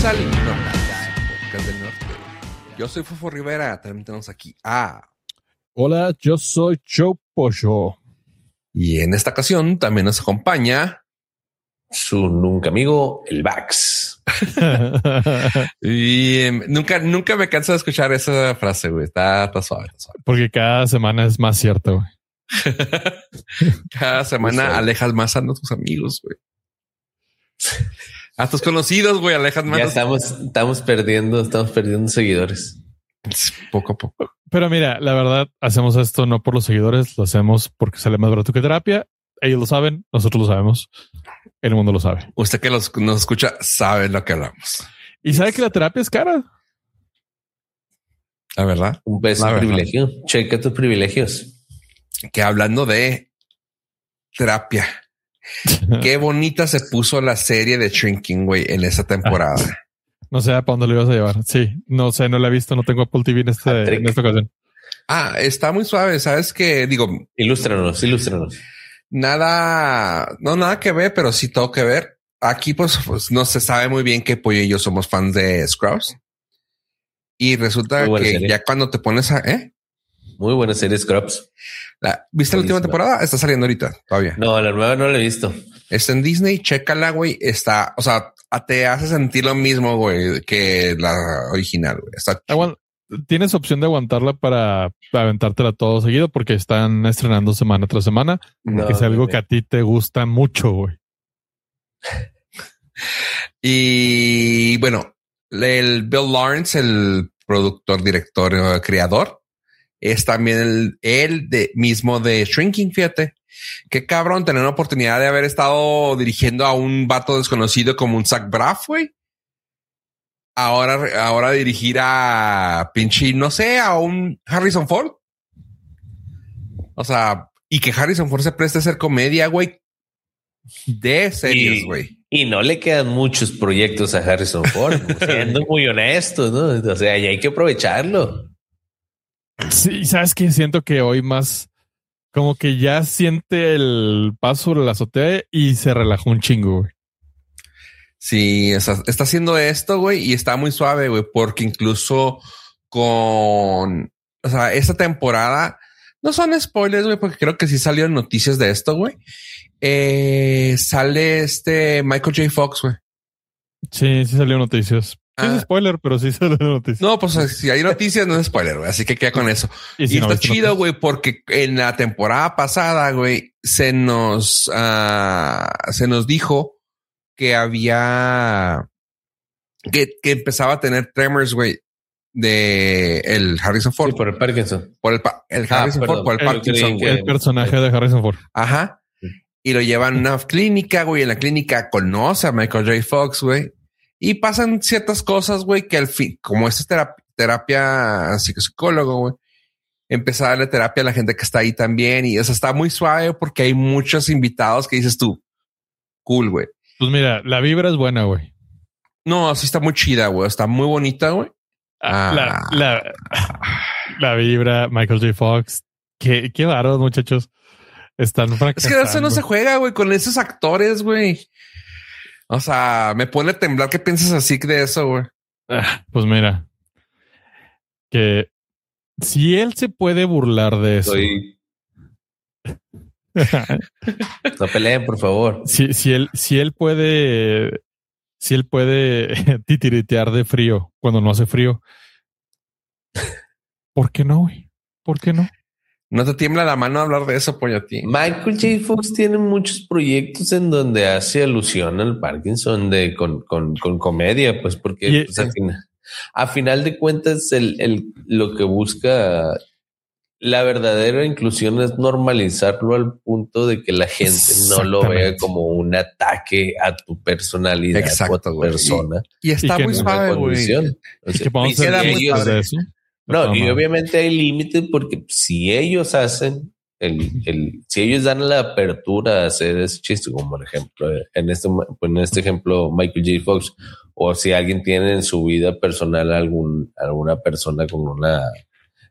al Ignorancia, podcast del norte. Yo soy Fofo Rivera, también tenemos aquí a... Hola, yo soy Chopocho. Y en esta ocasión también nos acompaña... su nunca amigo, el Vax. Y nunca me canso de escuchar esa frase, güey. Está suave, está suave. Porque cada semana es más cierto, güey. Cada semana alejas más a tus amigos, güey. A tus conocidos, güey, alejas más. Ya estamos perdiendo seguidores. Poco a poco. Pero mira, la verdad, hacemos esto no por los seguidores, lo hacemos porque sale más barato que terapia. Ellos lo saben, nosotros lo sabemos. El mundo lo sabe. Usted que nos escucha sabe lo que hablamos. Y sabe que la terapia es cara. La verdad. Un peso privilegio. Checa tus privilegios. Que hablando de terapia, qué bonita se puso la serie de Shrinking, güey, en esa temporada. No sé para dónde lo ibas a llevar. Sí, no sé, no la he visto, no tengo Apple TV en esta ocasión. Está muy suave. Sabes que digo, ilústranos. Nada que ver, pero sí todo que ver. Aquí, pues no se sabe muy bien que Pollo y yo somos fans de Scrubs. Y resulta que serie. Ya cuando te pones a... Muy buena serie Scrubs. ¿Viste la última temporada? Está saliendo ahorita todavía. No, la nueva no la he visto. Está en Disney, chécala, güey. Está, o sea, te hace sentir lo mismo, güey, que la original, güey. Está tienes opción de aguantarla para aventártela todo seguido porque están estrenando semana tras semana. Que es algo que a ti te gusta mucho, güey. Y bueno, el Bill Lawrence, el productor, director, creador, es también el mismo de Shrinking, fíjate. Qué cabrón tener la oportunidad de haber estado dirigiendo a un vato desconocido como un Zach Braff, güey. Ahora dirigir a pinche, no sé, a un Harrison Ford. O sea, y que Harrison Ford se preste a hacer comedia, güey, de series, güey. Y no le quedan muchos proyectos a Harrison Ford, siendo muy honestos, ¿no? O sea, ya hay que aprovecharlo. Sí, ¿sabes qué? Siento que hoy más como que ya siente el paso sobre la azotea y se relajó un chingo, güey. Sí, está haciendo esto, güey, y está muy suave, güey, porque incluso esta temporada, no son spoilers, güey, porque creo que sí salieron noticias de esto, güey. Sale Michael J. Fox, güey. Sí salieron noticias. Sí es spoiler, pero sí salió noticias. No, pues si hay noticias no es spoiler, güey, así que queda con eso. Y si está chido, güey, porque en la temporada pasada, güey, se nos dijo que había que empezaba a tener tremors, güey, de el Harrison Ford. Sí, por el Parkinson. Por el Harrison Ford, por el Parkinson, güey. El personaje de Harrison Ford. Ajá. Y lo llevan a una clínica, güey. En la clínica conoce a Michael J. Fox, güey. Y pasan ciertas cosas, güey, que al fin, como esta es terapia psicólogo, güey, empieza a darle terapia a la gente que está ahí también. Y eso está muy suave porque hay muchos invitados que dices tú, cool, güey. Pues mira, la vibra es buena, güey. No, sí está muy chida, güey. Está muy bonita, güey. La vibra, Michael J. Fox. Qué bárbaros, muchachos. Están fracasando. Es que eso no se juega, güey, con esos actores, güey. O sea, me pone a temblar que piensas así de eso, güey. Pues mira, que si él se puede burlar de eso. No peleen, por favor. Si él puede titiritear de frío cuando no hace frío, ¿por qué no, güey? ¿Por qué no? No te tiembla la mano a hablar de eso, pollo, a ti. Michael J. Fox tiene muchos proyectos en donde hace alusión al Parkinson con comedia, pues porque pues, a final de cuentas lo que busca la verdadera inclusión es normalizarlo al punto de que la gente no lo vea como un ataque a tu personalidad. Exacto, o a tu persona. Y está muy suave, güey. Que podemos hacer de eso. No, y obviamente hay límites porque si ellos hacen si ellos dan la apertura a hacer ese chiste, como por ejemplo, en este ejemplo, Michael J. Fox, o si alguien tiene en su vida personal alguna persona con una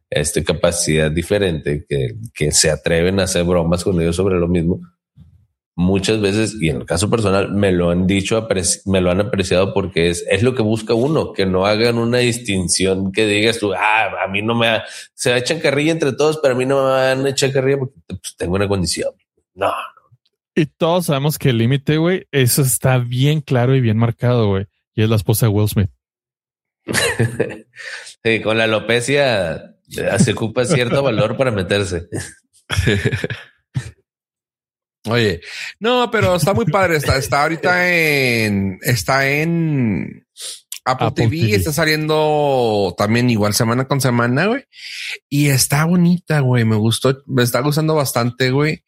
capacidad diferente que se atreven a hacer bromas con ellos sobre lo mismo, muchas veces, y en el caso personal, me lo han dicho, me lo han apreciado porque es lo que busca uno, que no hagan una distinción que digas tú, a mí no me se echan carrilla entre todos, pero a mí no me van a echar carrilla porque pues, tengo una condición. No. Y todos sabemos que el límite, güey, eso está bien claro y bien marcado, güey. Y es la esposa de Will Smith. Sí, con la alopecia se ocupa cierto valor para meterse. Oye, no, pero está muy padre. Está ahorita en Apple TV. Está saliendo también igual semana con semana, güey. Y está bonita, güey. Me está gustando bastante, güey.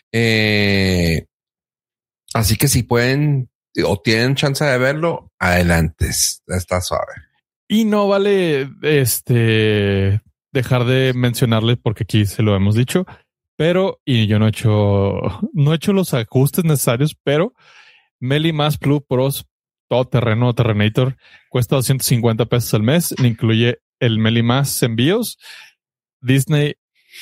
Así que si pueden o tienen chance de verlo, adelante. Está suave. Y no vale dejar de mencionarles porque aquí se lo hemos dicho. Pero, y yo no he hecho los ajustes necesarios, pero Meli Más Plus Pros todoterreno Terrenator cuesta $250 al mes. Le incluye el Meli Más envíos, Disney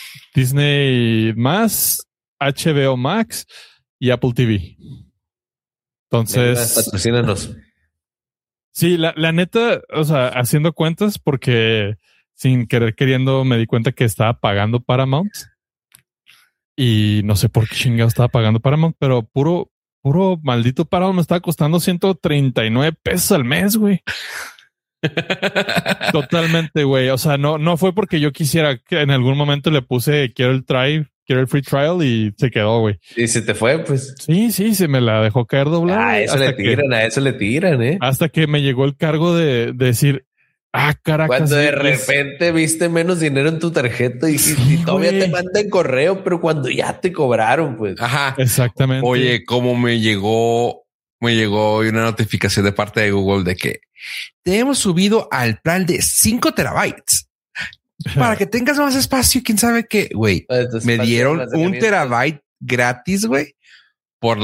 Más, HBO Max y Apple TV. Entonces, patrocínanos. Sí, la neta, o sea, haciendo cuentas, porque sin querer queriendo me di cuenta que estaba pagando Paramount. Y no sé por qué chingado estaba pagando Paramount, pero puro maldito Paramount me estaba costando $139 al mes, güey. Totalmente, güey. O sea, no fue porque yo quisiera, que en algún momento le puse quiero el free trial y se quedó, güey. Y se te fue, pues. Sí, se me la dejó caer doblada. A eso le tiran, ¿eh? Hasta que me llegó el cargo de decir, caracas. Cuando de repente viste menos dinero en tu tarjeta y todavía te mandan correo, pero cuando ya te cobraron, pues. Ajá. Exactamente. Oye, como me llegó una notificación de parte de Google de que te hemos subido al plan de 5 terabytes para que tengas más espacio. Quién sabe qué, güey. Me dieron 1 terabyte gratis, güey, por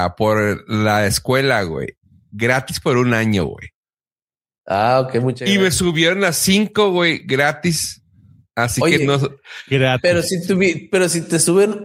la escuela, güey. Gratis por 1 año, güey. Ok, muchas gracias. Y me subieron a 5, güey, gratis. Así que no. Gratis. Pero si te suben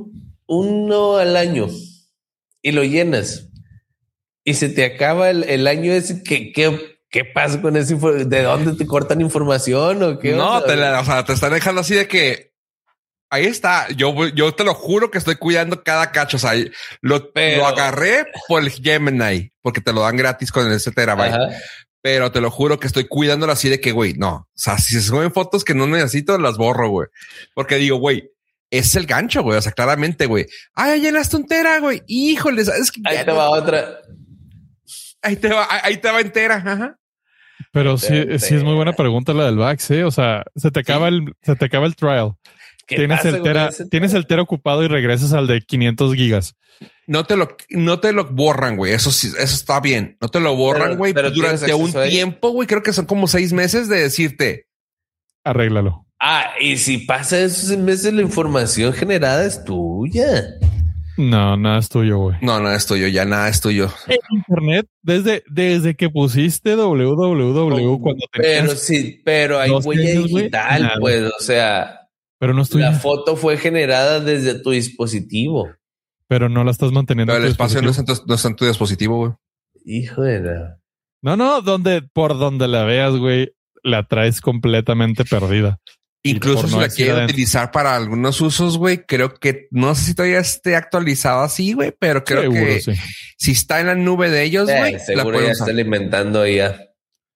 uno al año y lo llenas y se te acaba el año ese, ¿qué pasa con esa información? ¿De dónde te cortan información o qué? No, te están dejando así de que ahí está. Yo te lo juro que estoy cuidando cada cacho. O sea, lo agarré por el Gemini porque te lo dan gratis con ese terabyte. Ajá. Pero te lo juro que estoy cuidándolo así de que, güey, no. O sea, si se suben fotos que no necesito, las borro, güey. Porque digo, güey, es el gancho, güey. O sea, claramente, güey. Ay, llenaste 1 tera, güey. Híjole, ¿sabes qué? Ahí te va otra. Ahí te va entera. Ajá. Pero sí es muy buena pregunta la del Vax, ¿eh? O sea, se te acaba el trial. Tienes el tera ocupado y regresas al de 500 gigas. No te lo borran, güey. Eso sí, eso está bien. No te lo borran, güey. Durante un tiempo, güey, creo que son como 6 meses de decirte. Arréglalo. Y si pasa esos meses, la información generada es tuya. No, nada es tuyo, güey. No, nada es tuyo. Ya nada es tuyo. En internet, desde que pusiste www cuando tenías pero hay huella digital, nada. Pues, o sea. Pero no es tuya. La foto fue generada desde tu dispositivo. Pero no la estás manteniendo. Pero el espacio no está en tu dispositivo, güey. Hijo de la... No, por donde la veas, güey, la traes completamente perdida. Incluso si la quieren utilizar para algunos usos, güey, creo que no sé si todavía esté actualizado así, güey, pero creo seguro, que si está en la nube de ellos, güey, seguro ya está alimentando ya.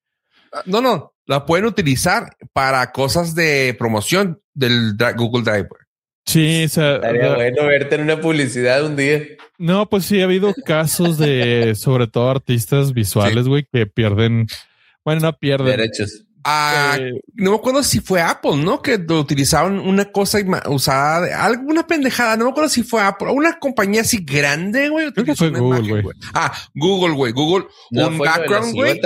No, la pueden utilizar para cosas de promoción del Google Drive, güey. Sí, o sea, estaría bueno verte en una publicidad un día. No, pues sí, ha habido casos de, sobre todo artistas visuales, güey, que pierden, no pierden derechos. No me acuerdo si fue Apple, ¿no? Que lo utilizaron una cosa usada de alguna pendejada. No me acuerdo si fue Apple, una compañía así grande, güey. Creo que fue Google, güey. Google, güey. Google, no, un background, güey.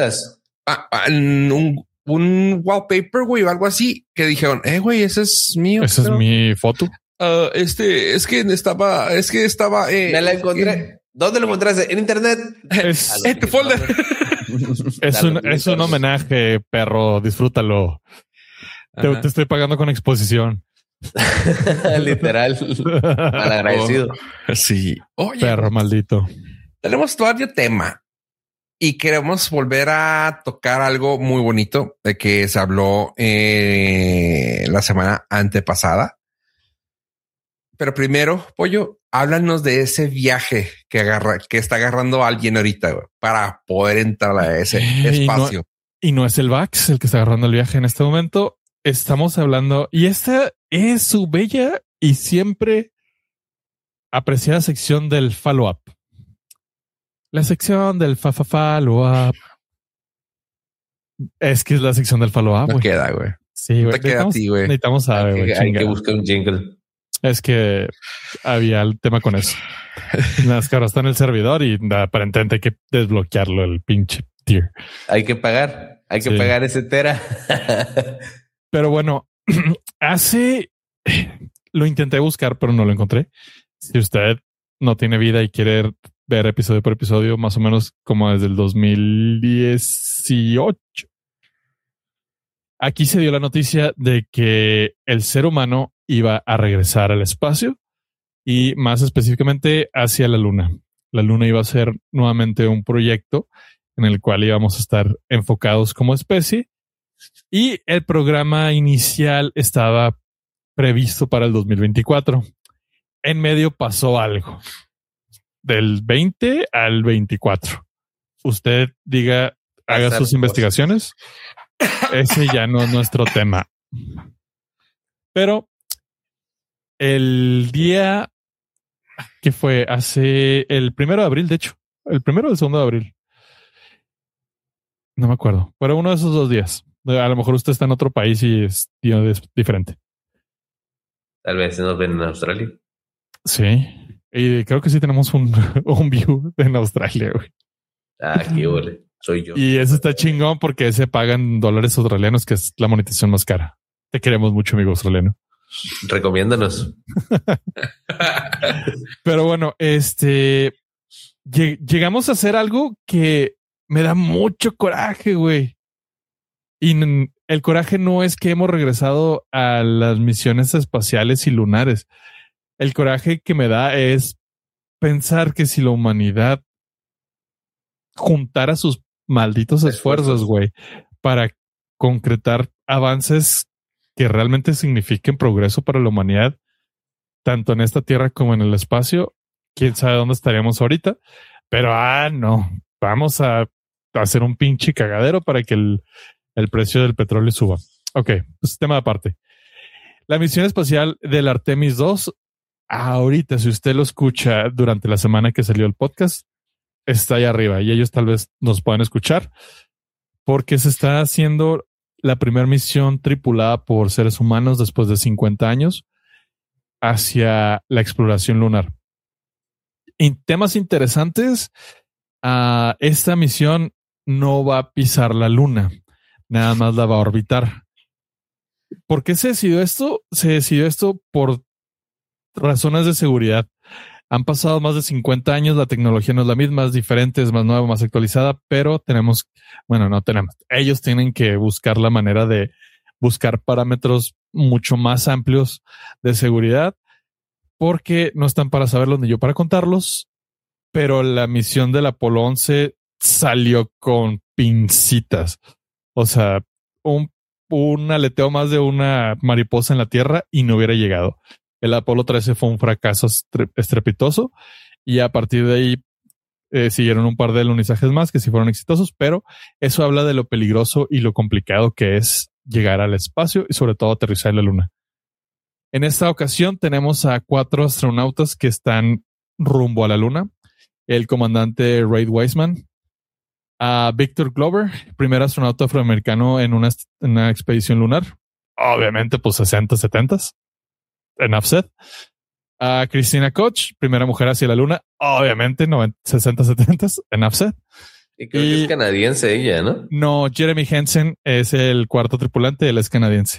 Un wallpaper, güey, o algo así, que dijeron, güey, ese es mío. Esa es mi foto. Es que estaba. Me la encontré. ¿Dónde lo encontraste? En internet. En tu folder. Es un homenaje, perro. Disfrútalo. Te estoy pagando con exposición. Literal. Malagradecido. Sí. Oye, perro maldito. Tenemos todavía tema y queremos volver a tocar algo muy bonito de que se habló la semana antepasada. Pero primero, Pollo, háblanos de ese viaje que está agarrando alguien ahorita, güey, para poder entrar a ese espacio. Y no es el Vax el que está agarrando el viaje en este momento. Estamos hablando, y esta es su bella y siempre apreciada sección del follow-up. La sección del follow-up. Es que es la sección del follow-up. No queda, güey. Sí, güey. Necesitamos saber, güey. Hay que buscar un jingle. Es que había el tema con eso. Las caras están en el servidor y aparentemente hay que desbloquearlo, el pinche tier. Hay que pagar ese tera. Pero bueno, lo intenté buscar, pero no lo encontré. Si usted no tiene vida y quiere ver episodio por episodio, más o menos como desde el 2018. Aquí se dio la noticia de que el ser humano iba a regresar al espacio y más específicamente hacia la Luna. La Luna iba a ser nuevamente un proyecto en el cual íbamos a estar enfocados como especie y el programa inicial estaba previsto para el 2024. En medio pasó algo del 20 al 24. Usted diga, haga sus investigaciones. Ese ya no es nuestro tema. Pero el día que fue hace el 1 de abril, de hecho, el 1 o el 2 de abril. No me acuerdo, pero uno de esos 2 días. A lo mejor usted está en otro país y es diferente. Tal vez nos ven en Australia. Sí. Y creo que sí tenemos un view en Australia, güey. Ah, qué ole. Soy yo. Y eso está chingón porque se pagan dólares australianos, que es la monetización más cara. Te queremos mucho, amigo australiano. Recomiéndanos. Pero bueno, llegamos a hacer algo que me da mucho coraje, güey. Y el coraje no es que hemos regresado a las misiones espaciales y lunares. El coraje que me da es pensar que si la humanidad juntara sus malditos esfuerzos, güey, para concretar avances que realmente signifiquen progreso para la humanidad, tanto en esta tierra como en el espacio, quién sabe dónde estaríamos ahorita. Pero, no, vamos a hacer un pinche cagadero para que el precio del petróleo suba. Ok, pues tema aparte. La misión espacial del Artemis 2, ahorita, si usted lo escucha durante la semana que salió el podcast, está ahí arriba y ellos tal vez nos puedan escuchar porque se está haciendo la primera misión tripulada por seres humanos después de 50 años hacia la exploración lunar. En temas interesantes, esta misión no va a pisar la luna, nada más la va a orbitar. ¿Por qué se decidió esto? Se decidió esto por razones de seguridad. Han pasado más de 50 años, la tecnología no es la misma, es diferente, es más nueva, más actualizada, pero ellos tienen que buscar la manera de buscar parámetros mucho más amplios de seguridad porque no están para saberlos ni yo para contarlos, pero la misión del Apolo 11 salió con pincitas. O sea, un aleteo más de una mariposa en la Tierra y no hubiera llegado. El Apolo 13 fue un fracaso estrepitoso y a partir de ahí siguieron un par de alunizajes más que sí fueron exitosos, pero eso habla de lo peligroso y lo complicado que es llegar al espacio y sobre todo aterrizar en la luna. En esta ocasión tenemos a 4 astronautas que están rumbo a la luna. El comandante Ray Wiseman, a Victor Glover, primer astronauta afroamericano en una expedición lunar. Obviamente, pues 60, 70s. Enough said. A Christina Koch, primera mujer hacia la luna. Obviamente, 60, 70s. Enough said. Y creo que es canadiense ella, ¿no? No, Jeremy Hansen es el cuarto tripulante, él es canadiense.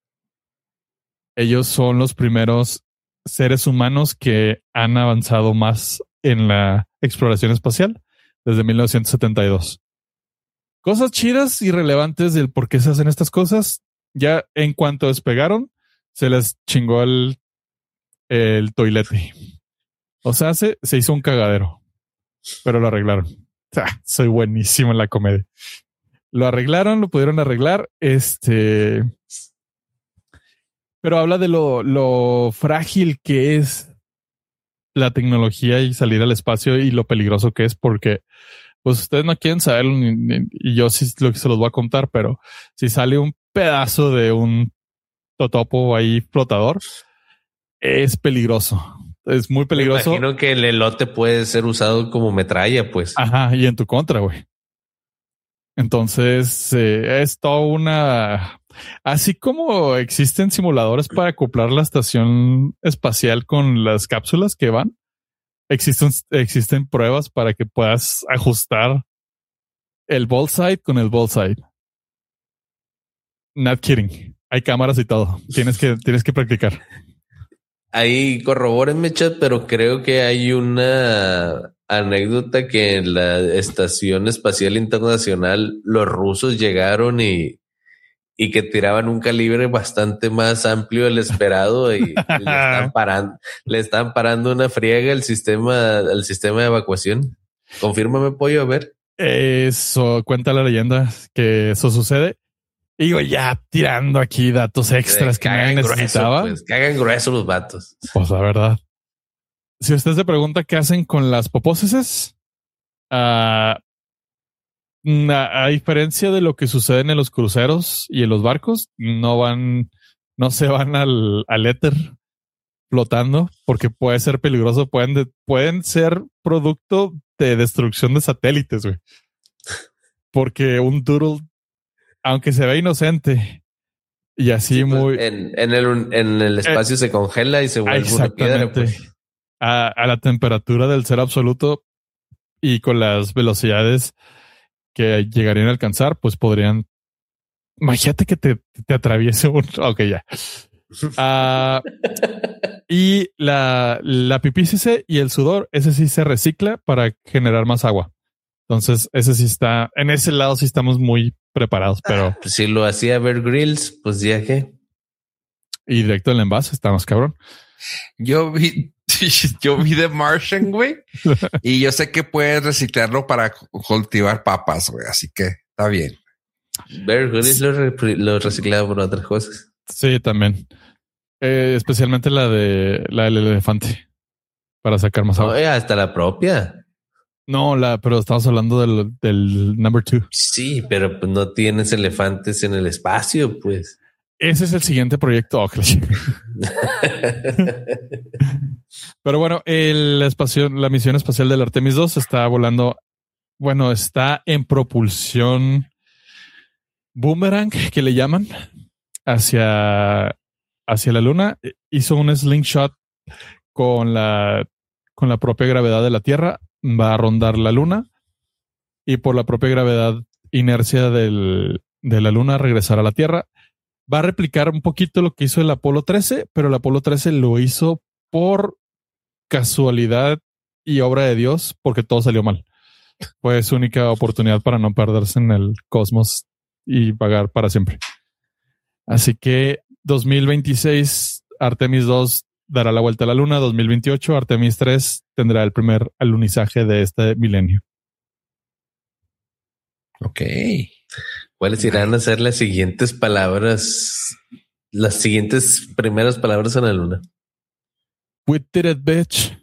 Ellos son los primeros seres humanos que han avanzado más en la exploración espacial desde 1972. Cosas chidas y relevantes del por qué se hacen estas cosas. Ya en cuanto despegaron, se les chingó el toilete. O sea, se hizo un cagadero, pero lo arreglaron. Soy buenísimo en la comedia. Lo arreglaron, lo pudieron arreglar. Pero habla de lo frágil que es la tecnología y salir al espacio y lo peligroso que es, porque pues ustedes no quieren saberlo y yo sí se los voy a contar, pero si sale un pedazo de un totopo ahí flotador, es peligroso. Es muy peligroso. Me imagino que el elote puede ser usado como metralla, pues. Ajá, y en tu contra, güey. Entonces, es toda una... Así como existen simuladores para acoplar la estación espacial con las cápsulas que van, existen pruebas para que puedas ajustar el ball side con el ball side. Not kidding. Hay cámaras y todo. Tienes que practicar. Ahí corrobórenme, chat, pero creo que hay una anécdota que en la Estación Espacial Internacional los rusos llegaron y que tiraban un calibre bastante más amplio del esperado y le están parando una friega al sistema de evacuación. Confírmame, pollo, a ver. Eso cuenta la leyenda que eso sucede. Y digo, ya tirando aquí datos extras que nadie necesitaba. Pues, cagan grueso los vatos. Pues la verdad. Si usted se pregunta qué hacen con las popóceses, a diferencia de lo que sucede en los cruceros y en los barcos, no se van al éter flotando porque puede ser peligroso. Pueden ser producto de destrucción de satélites, güey. Porque un doodle, aunque se ve inocente y así muy... En el espacio se congela y se vuelve una piedra, pues. A la temperatura del cero absoluto y con las velocidades que llegarían a alcanzar, pues podrían... Imagínate que te atraviese un... Ok, ya. Y la pipí y el sudor, ese sí se recicla para generar más agua. Entonces, ese sí está... En ese lado sí estamos muy preparados, pero... Pues si lo hacía Bear Grylls, pues ya que... Y directo en el envase, estamos cabrón. Yo vi The Martian, güey, y yo sé que puedes reciclarlo para cultivar papas, güey, así que está bien. Bear Grylls lo reciclaba por otras cosas. Sí, también. Especialmente la del elefante para sacar más agua. Hasta la propia. No, pero estamos hablando del number 2. Sí, pero pues no tienes elefantes en el espacio, pues. Ese es el siguiente proyecto. Pero bueno, la misión espacial del Artemis 2 está volando. Bueno, está en propulsión boomerang, que le llaman, hacia la luna. Hizo un slingshot con la propia gravedad de la Tierra. Va a rondar la luna y por la propia gravedad, inercia de la luna, regresar a la Tierra. Va a replicar un poquito lo que hizo el Apolo 13, pero el Apolo 13 lo hizo por casualidad y obra de Dios, porque todo salió mal. Fue su única oportunidad para no perderse en el cosmos y vagar para siempre. Así que 2026, Artemis 2 dará la vuelta a la luna. 2028, Artemis 3 tendrá el primer alunizaje de este milenio. Ok. ¿Cuáles irán a ser las siguientes palabras? Las siguientes primeras palabras en la luna. We did it, bitch.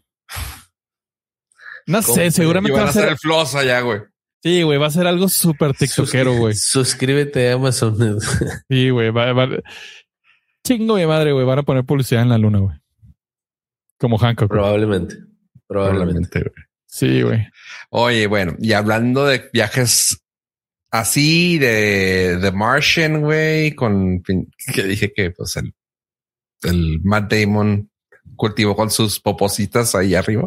No sé, seguramente va a ser el floss allá, güey. Sí, güey, va a ser algo súper tiktokero, güey. Suscríbete a Amazon. Sí, güey, chingo de madre, güey. Van a poner publicidad en la luna, güey. Como Hancock. Probablemente, güey. Sí, güey. Oye, bueno, y hablando de viajes así de Martian, güey, que dije que pues el Matt Damon cultivó con sus popositas ahí arriba.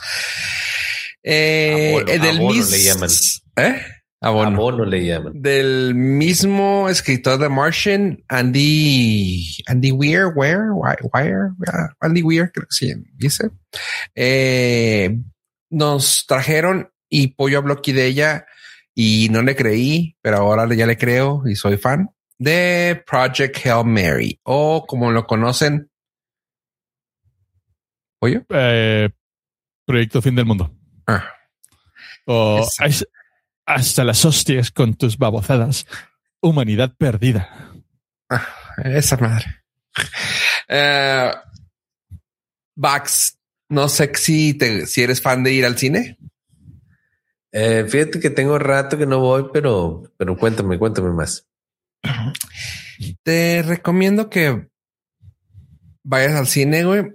Abono le llaman. Abono le llaman. Del mismo escritor de Martian, Andy Weir, Andy Weir, creo que se dice. Nos trajeron y Pollo habló aquí de ella y no le creí, pero ahora ya le creo y soy fan. de Project Hail Mary, o como lo conocen. ¿Oye? Proyecto Fin del Mundo. O hasta las hostias con tus babosadas. Humanidad perdida. Esa madre. Vax, no sé si eres fan de ir al cine. Fíjate que tengo rato que no voy, pero cuéntame más. Te recomiendo que vayas al cine, güey.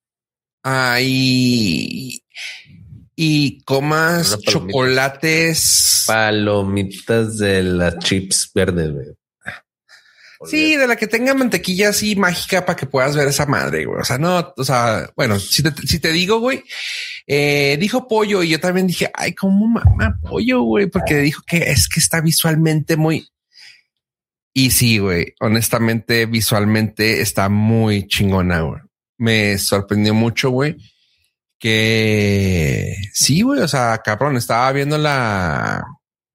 Y comas chocolates. Palomitas de las chips verdes, güey. Sí, de la que tenga mantequilla así mágica para que puedas ver esa madre, güey. O sea, no, o sea, bueno, si te digo, güey, dijo pollo y yo también dije, ay, ¿cómo mamá pollo, güey? Porque dijo que es que está visualmente muy... Y sí, güey, honestamente, visualmente está muy chingona, güey. Me sorprendió mucho, güey, que sí, güey, o sea, cabrón, estaba viendo la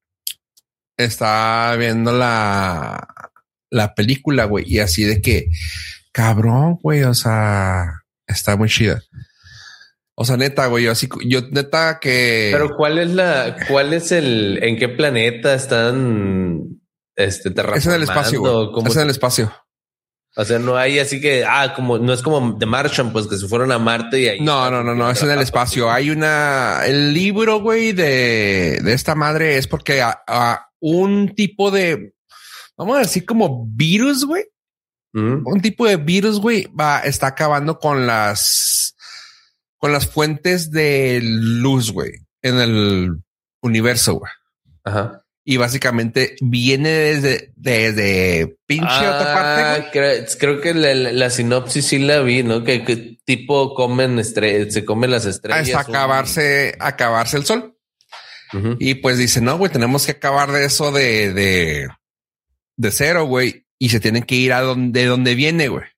película, güey, y así de que, cabrón, güey, o sea, está muy chida. O sea, neta, güey, yo neta que... Pero en qué planeta están terraformando? Es en el espacio, güey. Es en el espacio. O sea, no hay así que, no es como The Martian, pues que se fueron a Marte y ahí. No, es en el espacio. Hay el libro, güey, de esta madre es porque un tipo de, vamos a decir como virus, güey. Un tipo de virus, güey, está acabando con las fuentes de luz, güey, en el universo, güey. Ajá. Y básicamente viene desde pinche otra parte, güey. Creo que la sinopsis sí la vi, ¿no? Que tipo se comen las estrellas. Hasta acabarse el sol. Uh-huh. Y pues dice, no, güey, tenemos que acabar de eso de cero, güey. Y se tienen que ir de donde viene, güey.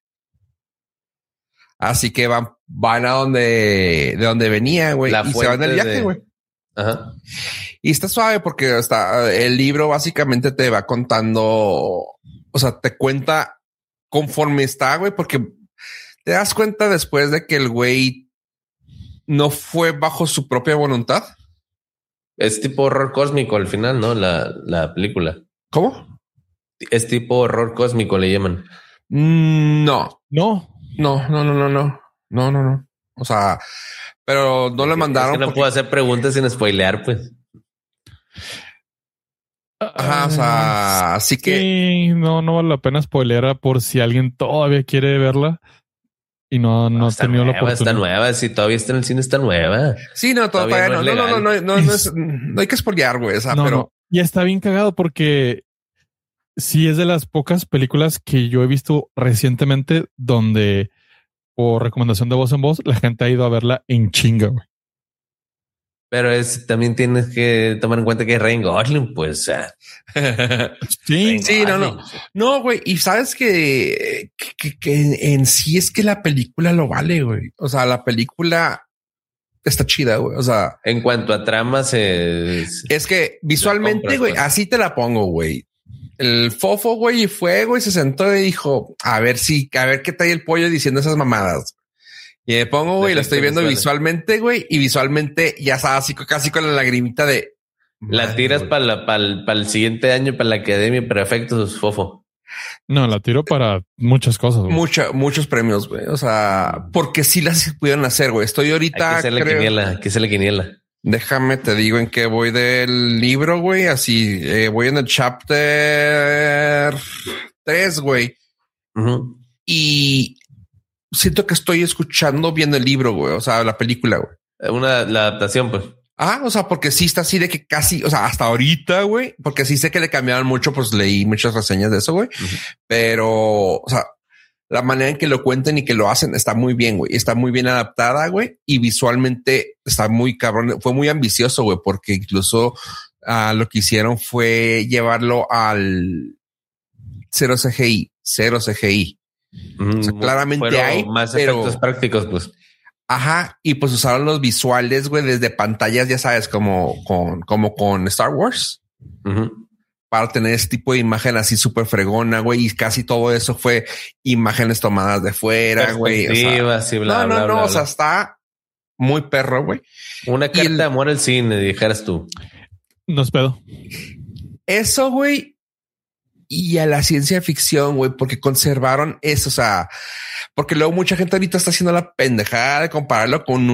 Así que van de donde venía, güey. Y se van del viaje, güey. Ajá. Y está suave porque el libro básicamente te va contando, o sea, te cuenta conforme está, güey, porque te das cuenta después de que el güey no fue bajo su propia voluntad. Es tipo horror cósmico al final, ¿no? La película. ¿Cómo? Es tipo horror cósmico, le llaman. No. No. O sea, pero no le mandaron. Es que no puedo hacer preguntas sin spoilear, pues. Ajá, o sea, así que sí, no vale la pena spoilear por si alguien todavía quiere verla y no ha tenido la oportunidad. Está nueva, si todavía está en el cine, está nueva. Sí, no, todavía no hay que spoilear, güey. O sea, pero no. Y está bien cagado porque sí es de las pocas películas que yo he visto recientemente donde por recomendación de voz en voz la gente ha ido a verla en chinga, güey. Pero también tienes que tomar en cuenta que es Ryan Gosling, pues. Sí, no, güey. Y sabes que en sí es que la película lo vale, güey. O sea, la película está chida, güey. O sea, en cuanto a tramas, es que visualmente, güey, pues. Así te la pongo, güey. El fofo, güey, y fue, güey, se sentó y dijo, a ver qué trae el pollo diciendo esas mamadas. Y me pongo, güey, lo estoy viendo visualmente, güey, y visualmente ya está así casi con la lagrimita de... La tiras para el siguiente año, para la academia, para efectos, fofo. No, la tiro para muchas cosas. Muchos premios, güey. O sea, porque sí las pudieron hacer, güey. Estoy ahorita... Hay que hacerle quiniela. Déjame, te digo en qué voy del libro, güey. Así, voy en el chapter 3, güey. Uh-huh. Y... siento que estoy escuchando viendo el libro, güey. O sea, la película, güey. La adaptación, pues. O sea, porque sí está así de que casi, o sea, hasta ahorita, güey, porque sí sé que le cambiaron mucho, pues leí muchas reseñas de eso, güey. Uh-huh. Pero, o sea, la manera en que lo cuenten y que lo hacen está muy bien, güey. Está muy bien adaptada, güey. Y visualmente está muy cabrón. Fue muy ambicioso, güey, porque incluso lo que hicieron fue llevarlo al cero CGI. O sea, claramente hay más efectos prácticos, pues. Ajá. Y pues usaron los visuales, güey, desde pantallas, ya sabes, como con Star Wars. Uh-huh. para tener este tipo de imagen así súper fregona, güey. Y casi todo eso fue imágenes tomadas de fuera, güey. O sea, y bla, no, bla, bla, o sea, está muy perro, güey. Una carta de amor al cine, dijeras tú. No es pedo. Eso, güey. Y a la ciencia ficción, güey, porque conservaron eso, o sea, porque luego mucha gente ahorita está haciendo la pendejada de compararlo con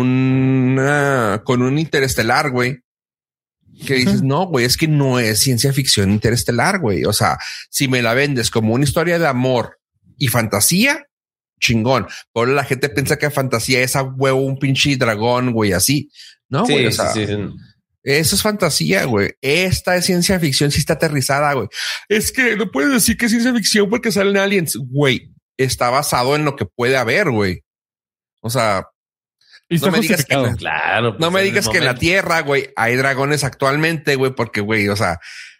un Interestelar, güey. Que dices, no, güey, es que no es ciencia ficción Interestelar, güey. O sea, si me la vendes como una historia de amor y fantasía, chingón. Pero la gente piensa que fantasía es a huevo un pinche dragón, güey, así. No, güey, o sea... Sí. Eso es fantasía, güey. Esta es ciencia ficción, sí está aterrizada, güey. Es que no puedes decir que es ciencia ficción porque salen aliens, güey. Está basado en lo que puede haber, güey. O sea, no me digas que claro, no me digas que en la Tierra, güey, hay dragones actualmente, güey, porque, güey, o sea,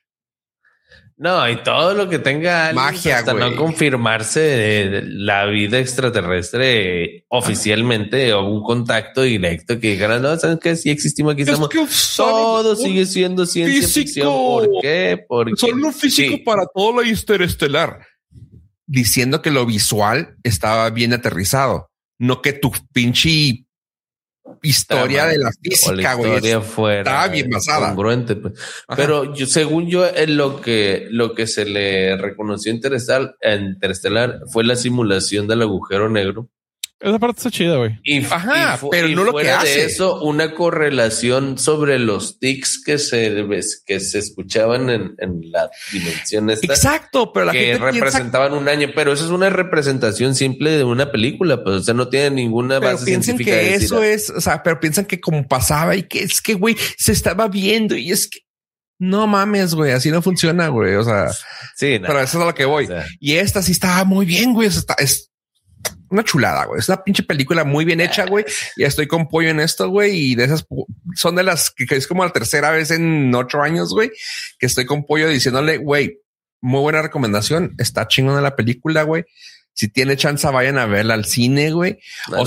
no, y todo lo que tenga magia, hasta güey. No confirmarse la vida extraterrestre oficialmente o un contacto directo que digan, no, ¿saben qué? Si existimos aquí, estamos. Todo sigue siendo ciencia ficción. ¿Por qué? Porque solo físico para todo lo Interestelar. Diciendo que lo visual estaba bien aterrizado, no que tu pinche historia de la física, güey, estaba bien basada. Congruente, pues. Pero según yo, en lo que se le reconoció Interestelar fue la simulación del agujero negro. Esa parte está chida, güey. Pero no lo que hace. De eso, una correlación sobre los tics que se escuchaban en la dimensión esta. Exacto, pero la gente representaban un año, pero eso es una representación simple de una película, pues, o sea, no tiene ninguna base científica. Pero piensan que eso es, o sea, pero piensan que como pasaba y que es que, güey, se estaba viendo y es que no mames, güey, así no funciona, güey, o sea, sí, no, pero eso es a lo que voy. O sea, y esta sí estaba muy bien, güey, es una chulada, güey. Es una pinche película muy bien hecha, güey. Y estoy con pollo en esto, güey. Y de esas son de las que es como la tercera vez en 8 años, güey, que estoy con pollo diciéndole, güey, muy buena recomendación. Está chingona la película, güey. Si tiene chance, vayan a verla al cine, güey.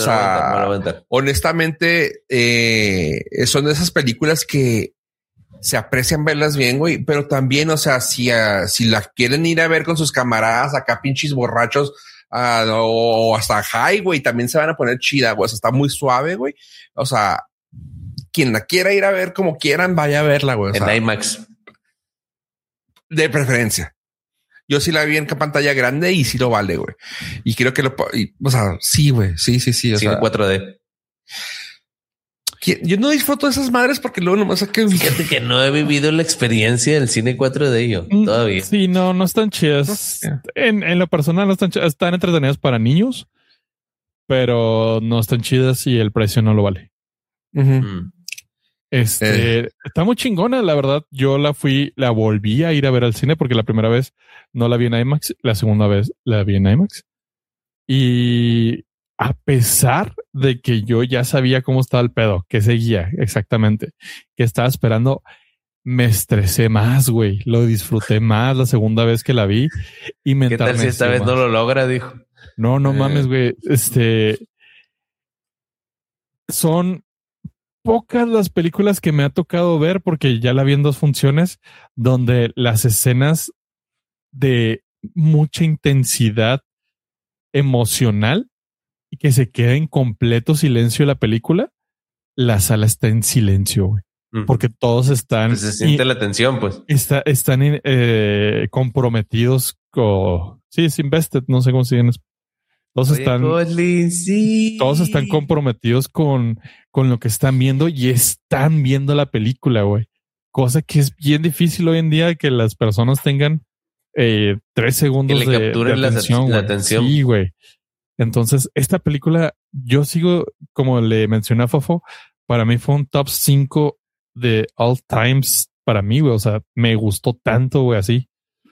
Honestamente, son de esas películas que se aprecian verlas bien, güey. Pero también, o sea, si la quieren ir a ver con sus camaradas acá, pinches borrachos, o hasta high, güey, también se van a poner chida, güey. O sea, está muy suave, güey. O sea, quien la quiera ir a ver como quieran, vaya a verla, güey. En IMAX. De preferencia. Yo sí la vi en pantalla grande y sí lo vale, güey. Y creo que o sea, sí, güey. Sí. O sea, 4D. Yo no disfruto de esas madres porque luego nomás que fíjate que no he vivido la experiencia del cine 4D yo todavía. Sí, no están chidas. En lo personal no están chidas. Están entretenidas para niños, pero no están chidas y el precio no lo vale. Está muy chingona, la verdad. Yo la volví a ir a ver al cine porque la primera vez no la vi en IMAX, la segunda vez la vi en IMAX. Y a pesar de que yo ya sabía cómo estaba el pedo, que seguía exactamente, que estaba esperando, me estresé más, güey. Lo disfruté más la segunda vez que la vi y me entardecí. ¿Qué tal si esta vez no lo logra? Dijo. No mames, güey. Son pocas las películas que me ha tocado ver porque ya la vi en 2 funciones donde las escenas de mucha intensidad emocional y que se queda en completo silencio la película, la sala está en silencio, güey. Porque todos están... Pues se siente la tensión, pues. Están comprometidos con... Sí, es invested, no sé cómo se llama. Todos están comprometidos con lo que están viendo y están viendo la película, güey. Cosa que es bien difícil hoy en día que las personas tengan 3 segundos de atención. La atención. Sí, güey. Entonces, esta película, yo sigo, como le mencioné a Fofo, para mí fue un top 5 de all times para mí, güey. O sea, me gustó tanto, güey, así.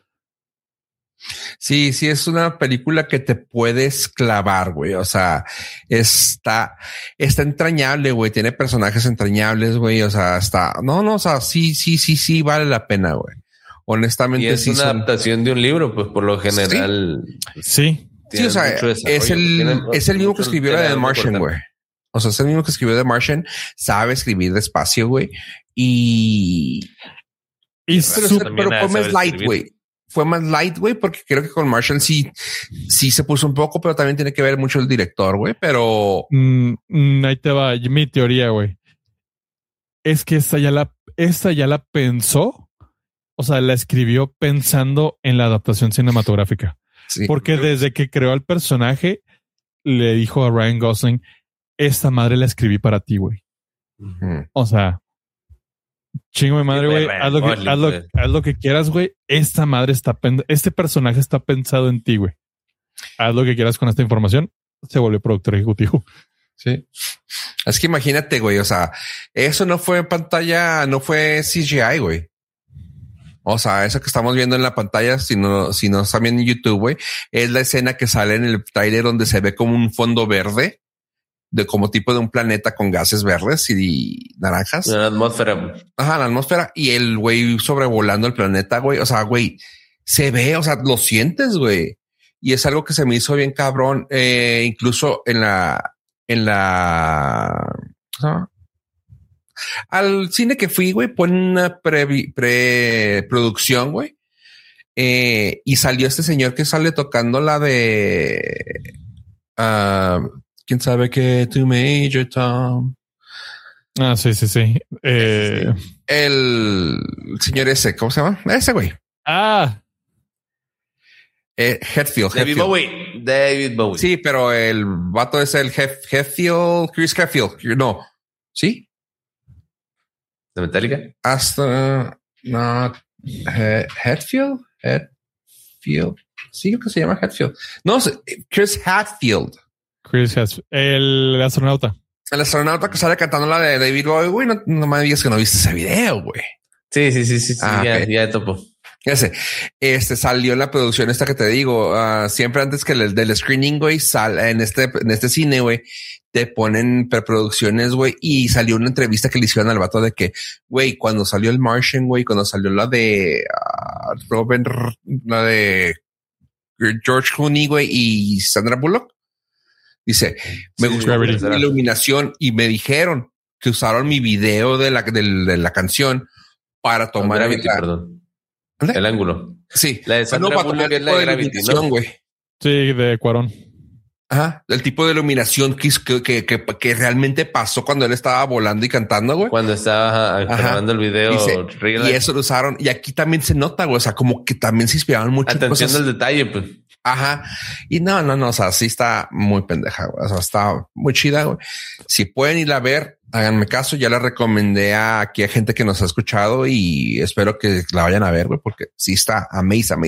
Sí, es una película que te puedes clavar, güey. O sea, está entrañable, güey. Tiene personajes entrañables, güey. O sea, o sea, sí, vale la pena, güey. Honestamente, y es una adaptación de un libro, pues por lo general. Sí. Sí, o sea, es el mismo que escribió la de The Martian, güey. O sea, es el mismo que escribió The Martian. Sabe escribir despacio, güey. Y Pero fue más light, güey. Fue más light, güey, porque creo que con Marshall sí se puso un poco, pero también tiene que ver mucho el director, güey. Pero ahí te va mi teoría, güey. Es que esta ya la pensó, o sea, la escribió pensando en la adaptación cinematográfica. Sí, porque desde que creó al personaje, le dijo a Ryan Gosling, esta madre la escribí para ti, güey. O sea, chingo de madre, güey. Haz lo que quieras, güey. Este personaje está pensado en ti, güey. Haz lo que quieras con esta información. Se volvió productor ejecutivo. Sí. Es que imagínate, güey. O sea, eso no fue en pantalla, no fue CGI, güey. O sea, eso que estamos viendo en la pantalla, si no están viendo en YouTube, güey, es la escena que sale en el tráiler donde se ve como un fondo verde, de como tipo de un planeta con gases verdes y naranjas. La atmósfera. Ajá, la atmósfera. Y el güey sobrevolando el planeta, güey. O sea, güey, se ve, o sea, lo sientes, güey. Y es algo que se me hizo bien cabrón. Incluso al cine que fui, güey, ponen una preproducción, güey. Y salió este señor que sale tocando la de quién sabe qué to Major Tom. Ah, sí. El señor ese, ¿cómo se llama? Ese güey. Hetfield. David Bowie. Sí, pero el vato es el Hetfield, Chris Hetfield. No. ¿Sí? ¿De Metallica? Hasta no. Hetfield. Sí, creo que se llama Hetfield. No, Chris Hadfield. El astronauta. El astronauta que sale cantando la de David Bowie, güey. No me digas que no viste ese video, güey. Sí. Ya topo. Ese salió en la producción esta que te digo, siempre antes que del screening, güey, en este cine, güey, te ponen preproducciones, güey, y salió una entrevista que le hicieron al vato de que, güey, cuando salió el Martian, güey, cuando salió la de George Clooney, güey, y Sandra Bullock, dice, me gustó la iluminación y me dijeron que usaron mi video de la canción para tomar el ángulo. Sí. La de Sandra Bullock es la de Gravity, ¿no? Güey. Sí, de Cuarón. Ajá. El tipo de iluminación que realmente pasó cuando él estaba volando y cantando, güey. Cuando estaba grabando el video. Y eso lo usaron. Y aquí también se nota, güey. O sea, como que también se inspiraron mucho. Atención al detalle, pues. Ajá. Y no. O sea, sí está muy pendeja, güey. O sea, está muy chida, güey. Si pueden ir a ver, háganme caso. Ya la recomendé aquí a gente que nos ha escuchado y espero que la vayan a ver, güey, porque sí está amazing.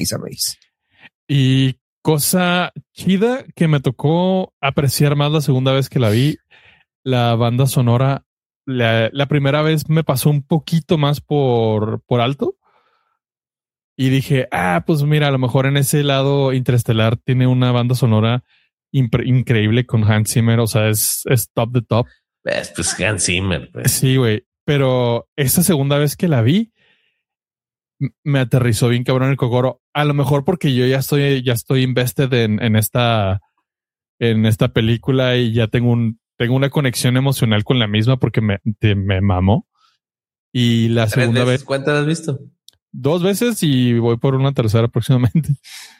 Y cosa chida que me tocó apreciar más la segunda vez que la vi, la banda sonora. La primera vez me pasó un poquito más por alto. Y dije, pues mira, a lo mejor en ese lado Interestelar tiene una banda sonora increíble con Hans Zimmer. O sea, es top de top. Pues Hans Zimmer. Pues. Sí, güey. Pero esta segunda vez que la vi, me aterrizó bien cabrón el cocoro. A lo mejor porque yo ya estoy invested en esta película y ya tengo una conexión emocional con la misma porque me mamó. Y la segunda vez. ¿Cuántas has visto? 2 veces y voy por una tercera próximamente.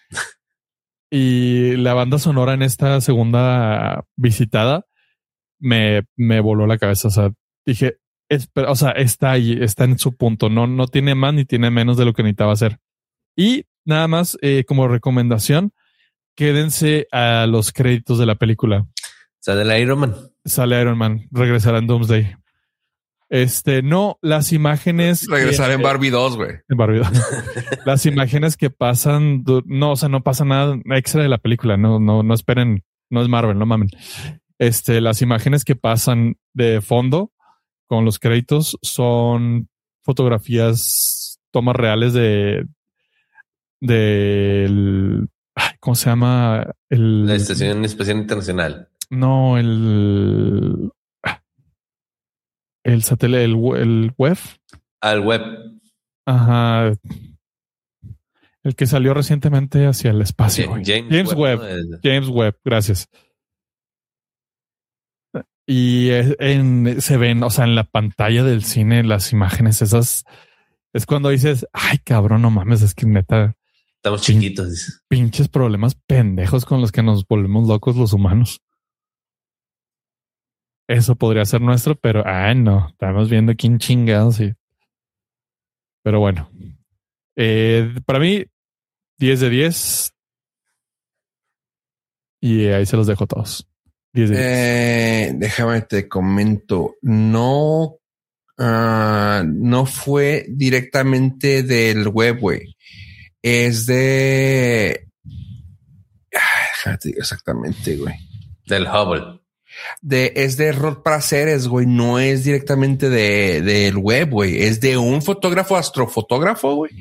Y la banda sonora en esta segunda visitada me voló la cabeza. O sea, dije, está ahí, está en su punto. No tiene más ni tiene menos de lo que necesitaba hacer. Y nada más, como recomendación, quédense a los créditos de la película. Sale el Iron Man. Regresará en Doomsday. No, las imágenes. Regresar en Barbie 2, güey. En Barbie 2. Las imágenes que pasan, no pasa nada extra de la película. No esperen, no es Marvel, no mamen. Las imágenes que pasan de fondo con los créditos son fotografías, tomas reales ¿cómo se llama? La Estación Espacial Internacional. No, el satélite, el web. Al web. Ajá. El que salió recientemente hacia el espacio. James Webb. ¿No? James Webb, gracias. Y se ven, o sea, en la pantalla del cine, las imágenes esas Es cuando dices, ay, cabrón, no mames, es que neta. Estamos chiquitos. Pinches problemas pendejos con los que nos volvemos locos los humanos. Eso podría ser nuestro, pero no, estamos viendo quién chingados. Sí. Pero bueno, para mí, 10 de 10. Y ahí se los dejo todos. 10 de 10. Déjame te comento. No fue directamente del web, güey. Es de... déjame te digo exactamente, güey. Del Hubble. Es de Rod Praceres, güey. No es directamente del web, güey. Es de un fotógrafo, astrofotógrafo, güey.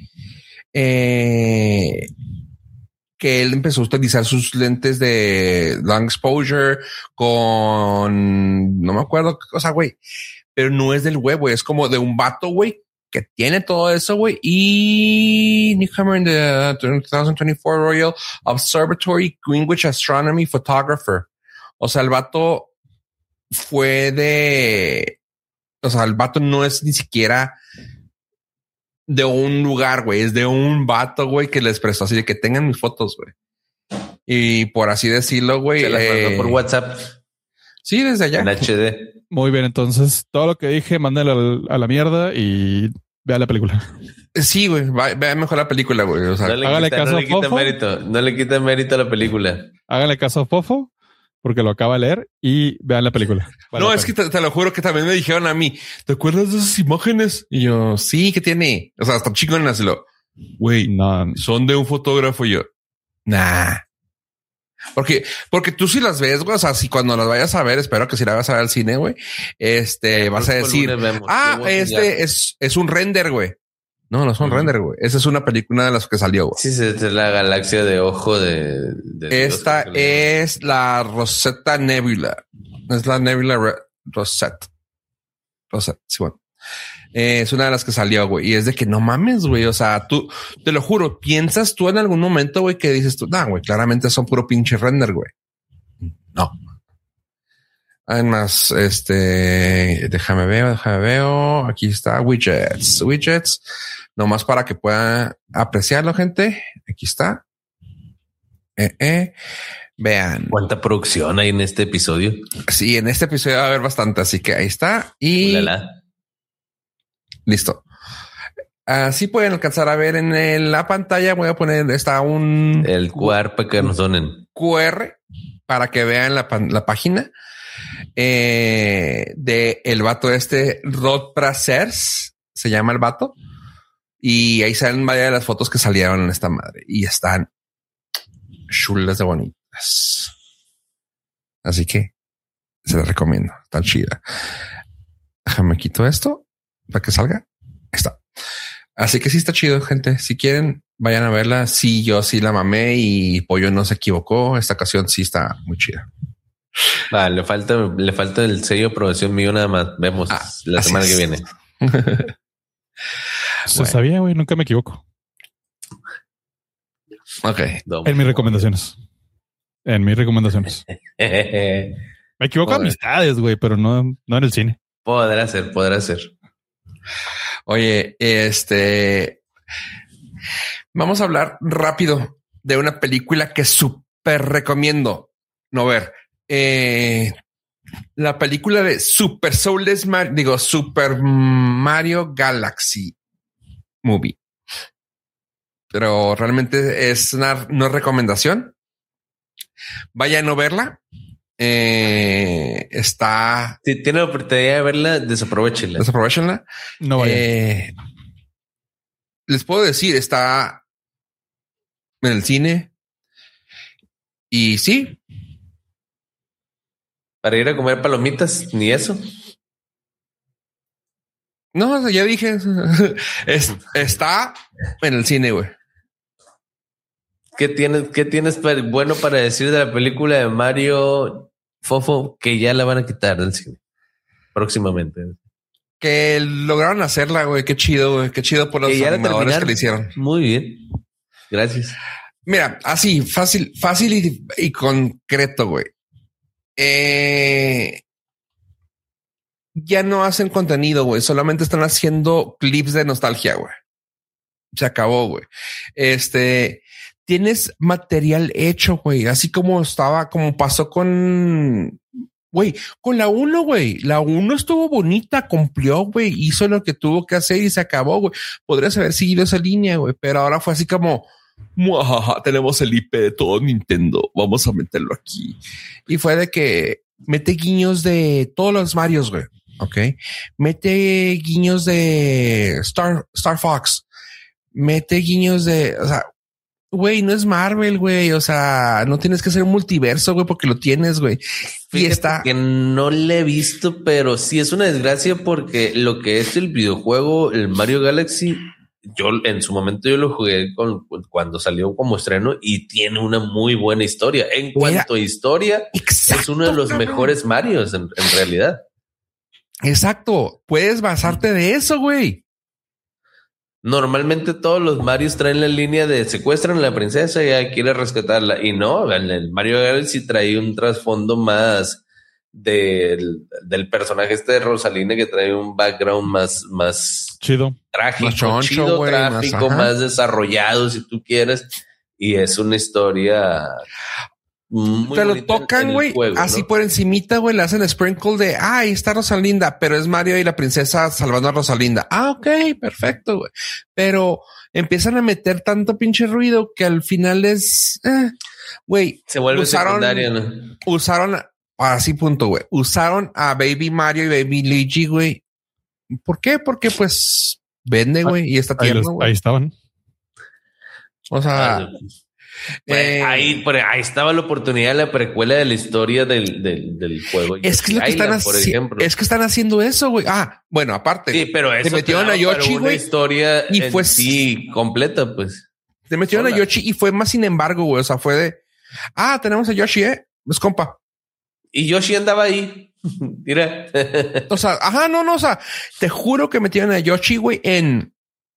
Que él empezó a utilizar sus lentes de long exposure con... no me acuerdo qué cosa, güey. Pero no es del web, güey. Es como de un vato, güey, que tiene todo eso, güey. Y Newcomer in the 2024 Royal Observatory Greenwich Astronomy Photographer. O sea, el vato fue de... o sea, el vato no es ni siquiera de un lugar, güey. Es de un vato, güey, que les prestó así de que tengan mis fotos, güey. Y por así decirlo, güey. Se las mandó por WhatsApp. Sí, desde allá. En HD. Muy bien, entonces todo lo que dije, mándale a la mierda y vea la película. Sí, güey. Vea mejor la película, güey. O sea, hágale caso a Fofo. No le quita mérito a la película. Hágale caso a Fofo, porque lo acaba de leer, y vean la película. Vale, no, es que te lo juro que también me dijeron a mí, ¿te acuerdas de esas imágenes? Y yo, sí, ¿qué tiene? O sea, hasta chingonas. Güey, no, son de un fotógrafo. Y yo, nah. Porque tú sí las ves, güey. O sea, si cuando las vayas a ver, espero que si la vas a ver al cine, güey, vas a decir, es un render, güey. No son render, güey. Esa es una película de las que salió, güey. Sí, es la galaxia de ojo de esta Dios, es la Rosetta Nebula. Es la Nebula Rosetta. Sí, bueno. Es una de las que salió, güey. Y es de que no mames, güey. O sea, tú, te lo juro, piensas tú en algún momento, güey, que dices tú, güey, claramente son puro pinche render, güey. No. Además, déjame ver. Aquí está widgets. Nomás para que puedan apreciarlo, gente. Aquí está. Vean. ¿Cuánta producción hay en este episodio? Sí, en este episodio va a haber bastante, así que ahí está. Y listo. Así pueden alcanzar a ver en la pantalla. Voy a poner, el QR para que nos donen. QR para que vean la página de el vato Rod Praceres, se llama el vato. Y ahí salen varias de las fotos que salieron en esta madre y están chulas de bonitas. Así que se las recomiendo. Está chida. Déjame quito esto para que salga. Ahí está. Así que sí está chido, gente. Si quieren, vayan a verla. Sí, yo sí la mamé y Pollo no se equivocó. Esta ocasión sí está muy chida. Le falta el sello de aprobación mío nada más. Vemos la semana que viene. Se sabía, güey. Nunca me equivoco. Ok. En mis recomendaciones. Me equivoco a amistades, güey, pero no en el cine. Podrá ser. Oye, vamos a hablar rápido de una película que súper recomiendo no ver. La película de Super Mario Galaxy Movie. Pero realmente es una no recomendación. Vayan a no verla. Está... Si tiene la oportunidad de verla, desaprovechenla. No vaya. Les puedo decir, está en el cine. Y sí. Para ir a comer palomitas, ni eso. No, ya dije. Está en el cine, güey. ¿Qué tienes bueno para decir de la película de Mario Fofo que ya la van a quitar del cine próximamente? Que lograron hacerla, güey. Qué chido, güey. Qué chido por los animadores que le hicieron. Muy bien. Gracias. Mira, así, fácil y concreto, güey. ya no hacen contenido, güey. Solamente están haciendo clips de nostalgia, güey. Se acabó, güey. Tienes material hecho, güey. Así como pasó con la 1, güey. La 1 estuvo bonita, cumplió, güey. Hizo lo que tuvo que hacer y se acabó, güey. Podrías haber seguido esa línea, güey. Pero ahora fue así como, tenemos el IP de todo Nintendo. Vamos a meterlo aquí. Y fue de que mete guiños de todos los Marios, güey. Ok. Mete guiños de Star Fox. Mete guiños de, o sea, güey, no es Marvel, güey. O sea, no tienes que hacer un multiverso, güey, porque lo tienes, güey. Y está que no le he visto, pero sí es una desgracia porque lo que es el videojuego, el Mario Galaxy, yo en su momento yo lo jugué cuando salió como estreno y tiene una muy buena historia. En cuanto a historia, es uno de los mejores Marios en realidad. Exacto. Puedes basarte de eso, güey. Normalmente todos los Marios traen la línea de secuestran a la princesa y quiere rescatarla. Y no, el Mario Galaxy trae un trasfondo más del personaje de Rosalina, que trae un background más chido, trágico, más choncho, trágico, más desarrollado, si tú quieres. Y es una historia... te lo tocan, güey, así, ¿no? Por encimita, güey, le hacen sprinkle de, ahí está Rosalinda, pero es Mario y la princesa salvando a Rosalinda. Ok, perfecto, güey. Pero empiezan a meter tanto pinche ruido que al final es, güey. Se vuelve secundaria, ¿no? Usaron, así punto, güey. Usaron a Baby Mario y Baby Luigi, güey. ¿Por qué? Porque pues vende, güey, y está tierno, güey. Ahí estaban. O sea... ahí estaba la oportunidad de la precuela de la historia del juego. Es que es lo que están haciendo. Es que están haciendo eso, güey. Bueno, aparte. Sí, pero eso te metieron a Yoshi, güey. Historia y fue completa, pues. Te metieron a Yoshi y fue más sin embargo, güey. O sea, fue de, tenemos a Yoshi, es compa. Y Yoshi andaba ahí. Mira. O sea, o sea, te juro que metieron a Yoshi, güey, en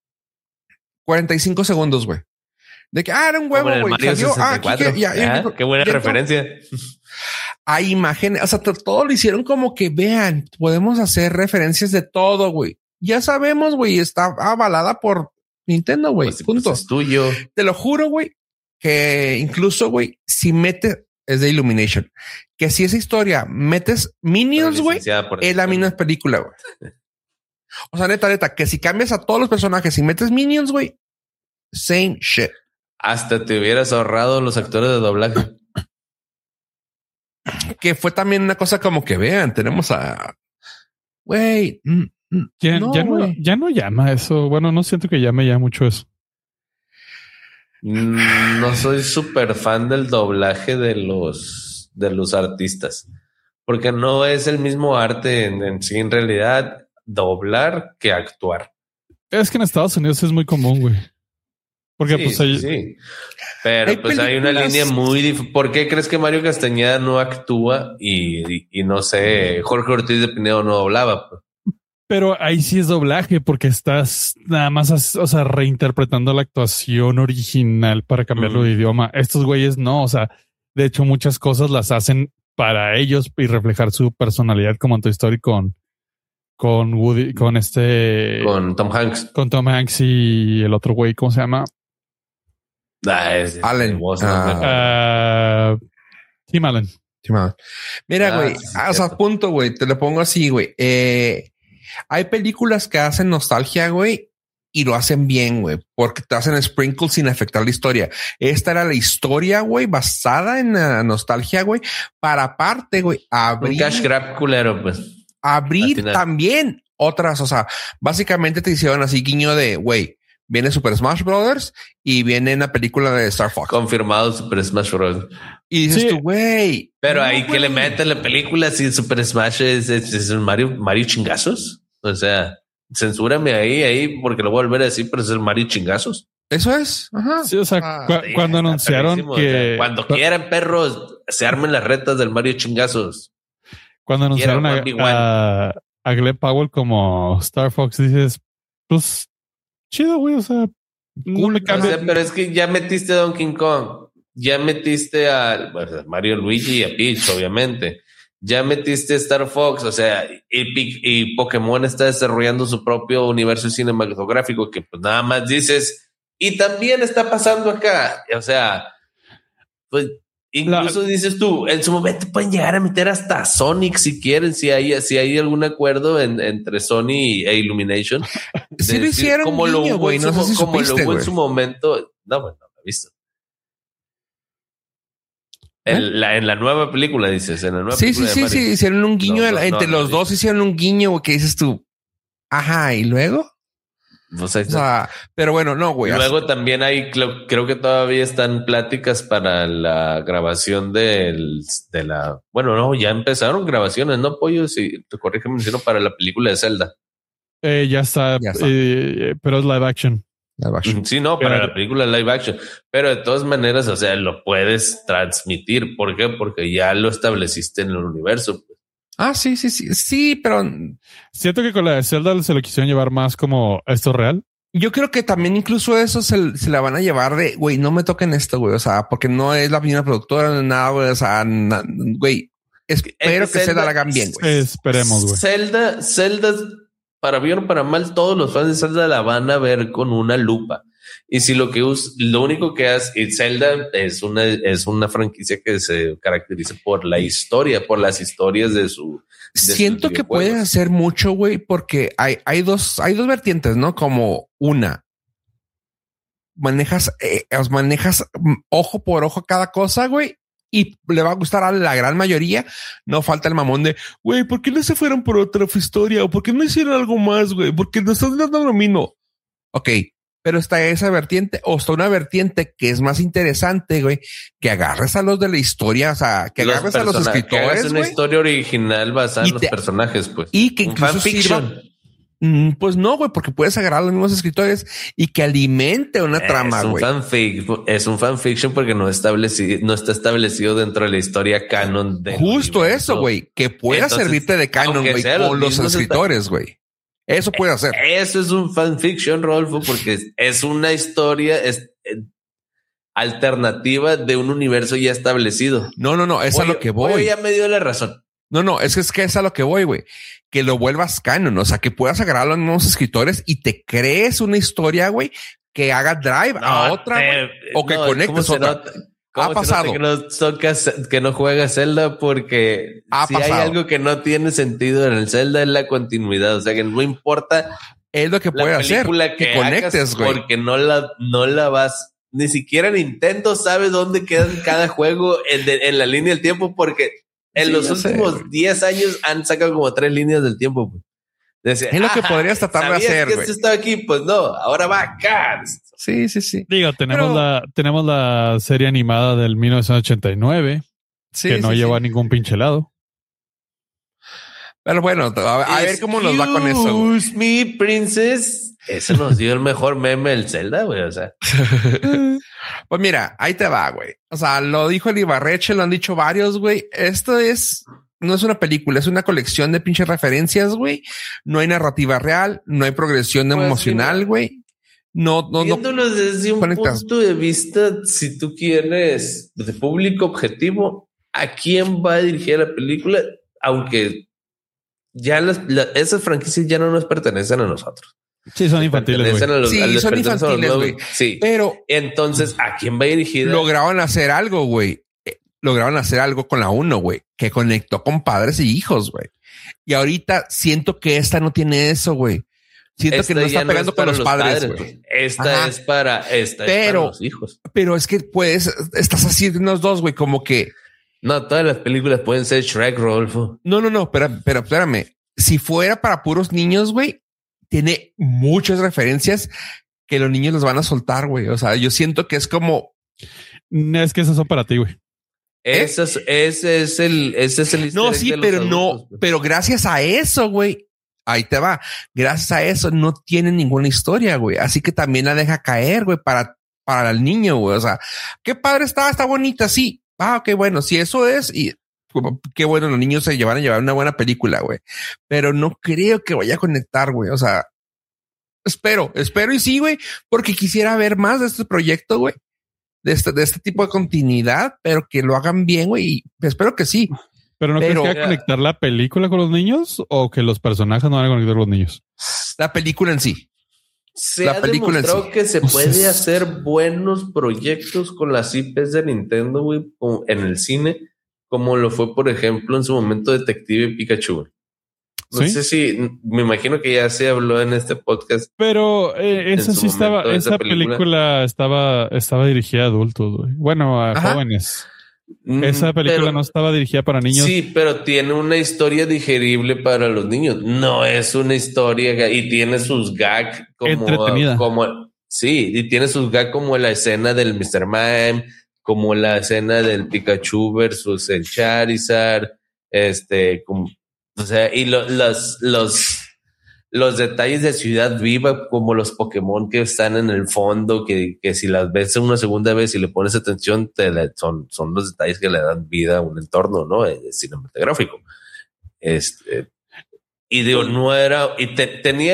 45 segundos, güey. De que, era un huevo, güey. Salió, qué buena referencia. Hay imágenes, o sea, todo lo hicieron como que vean, podemos hacer referencias de todo, güey. Ya sabemos, güey, está avalada por Nintendo, güey. Punto. Pues es tuyo. Te lo juro, güey, que incluso, güey, si metes, es de Illumination, que si esa historia metes Minions, güey, es la misma película, güey. O sea, neta, que si cambias a todos los personajes y metes Minions, güey, same shit. Hasta te hubieras ahorrado los actores de doblaje. Que fue también una cosa como que vean, tenemos a... Güey. Ya no llama eso. Bueno, no siento que llame ya mucho eso. No soy súper fan del doblaje de los artistas. Porque no es el mismo arte en sí, en realidad, doblar que actuar. Es que en Estados Unidos es muy común, güey. Porque sí. Pero pues hay una línea muy ¿Por qué crees que Mario Castañeda no actúa y no sé, Jorge Ortiz de Pinedo no doblaba? Pero ahí sí es doblaje porque estás nada más, o sea, reinterpretando la actuación original para cambiarlo de idioma. Estos güeyes no, o sea, de hecho muchas cosas las hacen para ellos y reflejar su personalidad, como en Toy Story con Woody, con Tom Hanks. Con Tom Hanks y el otro güey, ¿cómo se llama? Allen. Tim Allen. Mira, güey, o sea, punto, güey, te lo pongo así, güey. Hay películas que hacen nostalgia, güey, y lo hacen bien, güey, porque te hacen sprinkles sin afectar la historia. Esta era la historia, güey, basada en la nostalgia, güey, para aparte, güey, abrir... Un cash grab culero, pues. Abrir también otras, o sea, básicamente te hicieron así guiño de, güey, viene Super Smash Brothers y viene una película de Star Fox. Confirmado Super Smash Brothers. Y dices tú, güey. Pero ahí que le meten la película si Super Smash es un Mario chingazos. O sea, censúrame ahí porque lo voy a volver a decir, pero es el Mario chingazos. Eso es. Ajá. Sí, o sea, cuando anunciaron que... O sea, cuando quieran, perros, se armen las retas del Mario chingazos. Cuando anunciaron a Glenn Powell como Star Fox, dices, pues... chido, güey, o sea, no le cambia. O sea, pero es que ya metiste a Donkey Kong, ya metiste a Mario Luigi y a Peach, obviamente. ya metiste Star Fox, o sea, y Pokémon está desarrollando su propio universo cinematográfico que pues nada más dices, y también está pasando acá, o sea, pues incluso dices tú, en su momento pueden llegar a meter hasta Sonic si quieren, si hay algún acuerdo entre Sony e Illumination. Sí lo hicieron como lo hubo, güey, no sé si supiste, lo hubo en su momento. No, bueno, no lo he visto. En la nueva película, dices, en la nueva película sí, hicieron un guiño entre los dos, hicieron un guiño, güey, que dices tú, ajá, ¿y luego? O sea, pero bueno, no, güey. Luego también hay, creo que todavía están pláticas para la grabación de la... Bueno, no, ya empezaron grabaciones, ¿no, Pollo? Si te corrígeme, sino para la película de Zelda. Ya está. Pero es live action. Sí, no, para la película live action. Pero de todas maneras, o sea, lo puedes transmitir. ¿Por qué? Porque ya lo estableciste en el universo. Sí, pero siento que con la de Zelda se lo quisieron llevar más como esto real. Yo creo que también incluso eso se la van a llevar de, güey, no me toquen esto, güey. O sea, porque no es la primera productora, no nada, güey. O sea, güey, espero que Zelda la hagan bien, güey. Esperemos, güey. Zelda, para bien o para mal, todos los fans de Zelda la van a ver con una lupa. Y si lo único que hace, y Zelda es una franquicia que se caracteriza por la historia, por las historias de su... Siento que pueden hacer mucho, güey, porque hay dos vertientes, ¿no? Como una, manejas ojo por ojo cada cosa, güey, y le va a gustar a la gran mayoría. No falta el mamón de, güey, ¿por qué no se fueron por otra historia? ¿O por qué no hicieron algo más, güey? Porque nos están dando lo mismo. Ok, pero está esa vertiente, o está una vertiente que es más interesante, güey, que agarres a los de la historia, o sea, que agarres a los escritores, que hagas una historia original basada en los personajes, pues. Y que incluso sirva... Pues no, güey, porque puedes agarrar a los mismos escritores y que alimente una trama, güey. Es un fanfiction porque no está establecido dentro de la historia canon de... Justo eso, güey, que pueda servirte de canon, güey, con los escritores, güey. Eso puede hacer. Eso es un fanfiction, Rodolfo, porque es una historia alternativa de un universo ya establecido. No, es a lo que voy. Ya me dio la razón. No, es que es a lo que voy, güey. Que lo vuelvas canon, o sea, que puedas agarrar a los nuevos escritores y te crees una historia, güey, que haga drive a otra, güey, o que conectes otra. Ha pasado. Que no juega Zelda porque si hay algo que no tiene sentido en el Zelda es la continuidad. O sea, que no importa. Es lo que puede hacer. Que conectes, güey. Porque no la vas. Ni siquiera Nintendo sabe dónde queda cada juego en la línea del tiempo porque en los últimos 10 años han sacado como 3 líneas del tiempo. Güey. Decía, es lo que podrías tratar de hacer, güey. Esto estaba aquí, pues no, ahora va acá. Sí. Digo, tenemos la serie animada del 1989 que no lleva ningún pinche lado. Pero bueno, a ver cómo nos va con eso. Excuse me, princess. Eso nos dio el mejor meme del Zelda, güey. O sea, pues mira, ahí te va, güey. O sea, lo dijo el Ibarreche, lo han dicho varios, güey. Esto no es una película, es una colección de pinches referencias, güey. No hay narrativa real, no hay progresión emocional, güey. Viéndolo desde un punto de vista, si tú quieres, de público objetivo, ¿a quién va a dirigir la película? Aunque ya esas franquicias ya no nos pertenecen a nosotros. Sí, son infantiles, güey. Sí, son infantiles, güey. Sí, pero entonces, ¿a quién va a dirigir? Lograron hacer algo, güey. Lograron hacer algo con la 1, güey, que conectó con padres y hijos, güey. Y ahorita siento que esta no tiene eso, güey. Siento que no está pegando con los padres, güey. Esta es para los hijos. Pero es que estás haciendo unos dos, güey, como que... No, todas las películas pueden ser Shrek, Rodolfo. No, pero espérame. Si fuera para puros niños, güey, tiene muchas referencias que los niños los van a soltar, güey. O sea, yo siento que es como... Es que esas son para ti, güey. Ese es el no, sí, pero no, pero gracias a eso, güey, ahí te va. Gracias a eso no tiene ninguna historia, güey. Así que también la deja caer, güey, para el niño, güey. O sea, qué padre está bonita, sí. Ok, bueno, si eso es, y qué bueno, los niños se van a llevar una buena película, güey. Pero no creo que vaya a conectar, güey. O sea, espero y sí, güey, porque quisiera ver más de este proyecto, güey. De este tipo de continuidad, pero que lo hagan bien, güey. Y espero que sí. ¿Pero no crees que va a conectar la película con los niños o que los personajes no van a conectar con los niños? La película en sí. Se ha demostrado que se puede hacer buenos proyectos con las IPs de Nintendo, güey, en el cine, como lo fue, por ejemplo, en su momento Detective Pikachu. No sé si, me imagino que ya se habló en este podcast. Pero esa sí estaba, esa película estaba dirigida a adultos, güey. Bueno, a jóvenes. Esa película no estaba dirigida para niños. Sí, pero tiene una historia digerible para los niños. No es una historia y tiene sus gags entretenida. Sí, y tiene sus gags como la escena del Mr. Mime, como la escena del Pikachu versus el Charizard, o sea, y los detalles de Ciudad Viva, como los Pokémon que están en el fondo, que si las ves una segunda vez y le pones atención, son los detalles que le dan vida a un entorno, ¿no? Cinematográfico. Y digo, no era, y tenía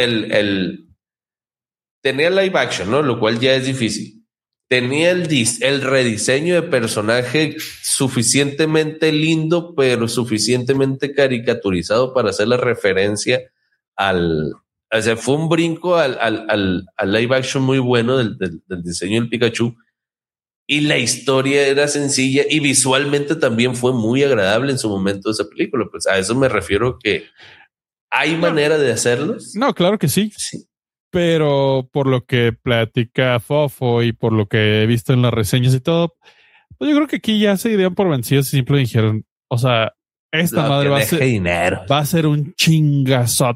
tenía live action, ¿no? Lo cual ya es difícil. Tenía el rediseño de personaje suficientemente lindo, pero suficientemente caricaturizado para hacer la referencia o sea, fue un brinco al live action muy bueno del diseño del Pikachu, y la historia era sencilla y visualmente también fue muy agradable en su momento esa película. Pues a eso me refiero, que hay manera de hacerlos. No, claro que sí. Pero por lo que platica Fofo y por lo que he visto en las reseñas y todo, pues yo creo que aquí ya se dieron por vencidos y simplemente dijeron, o sea, esta madre va a ser un chingazo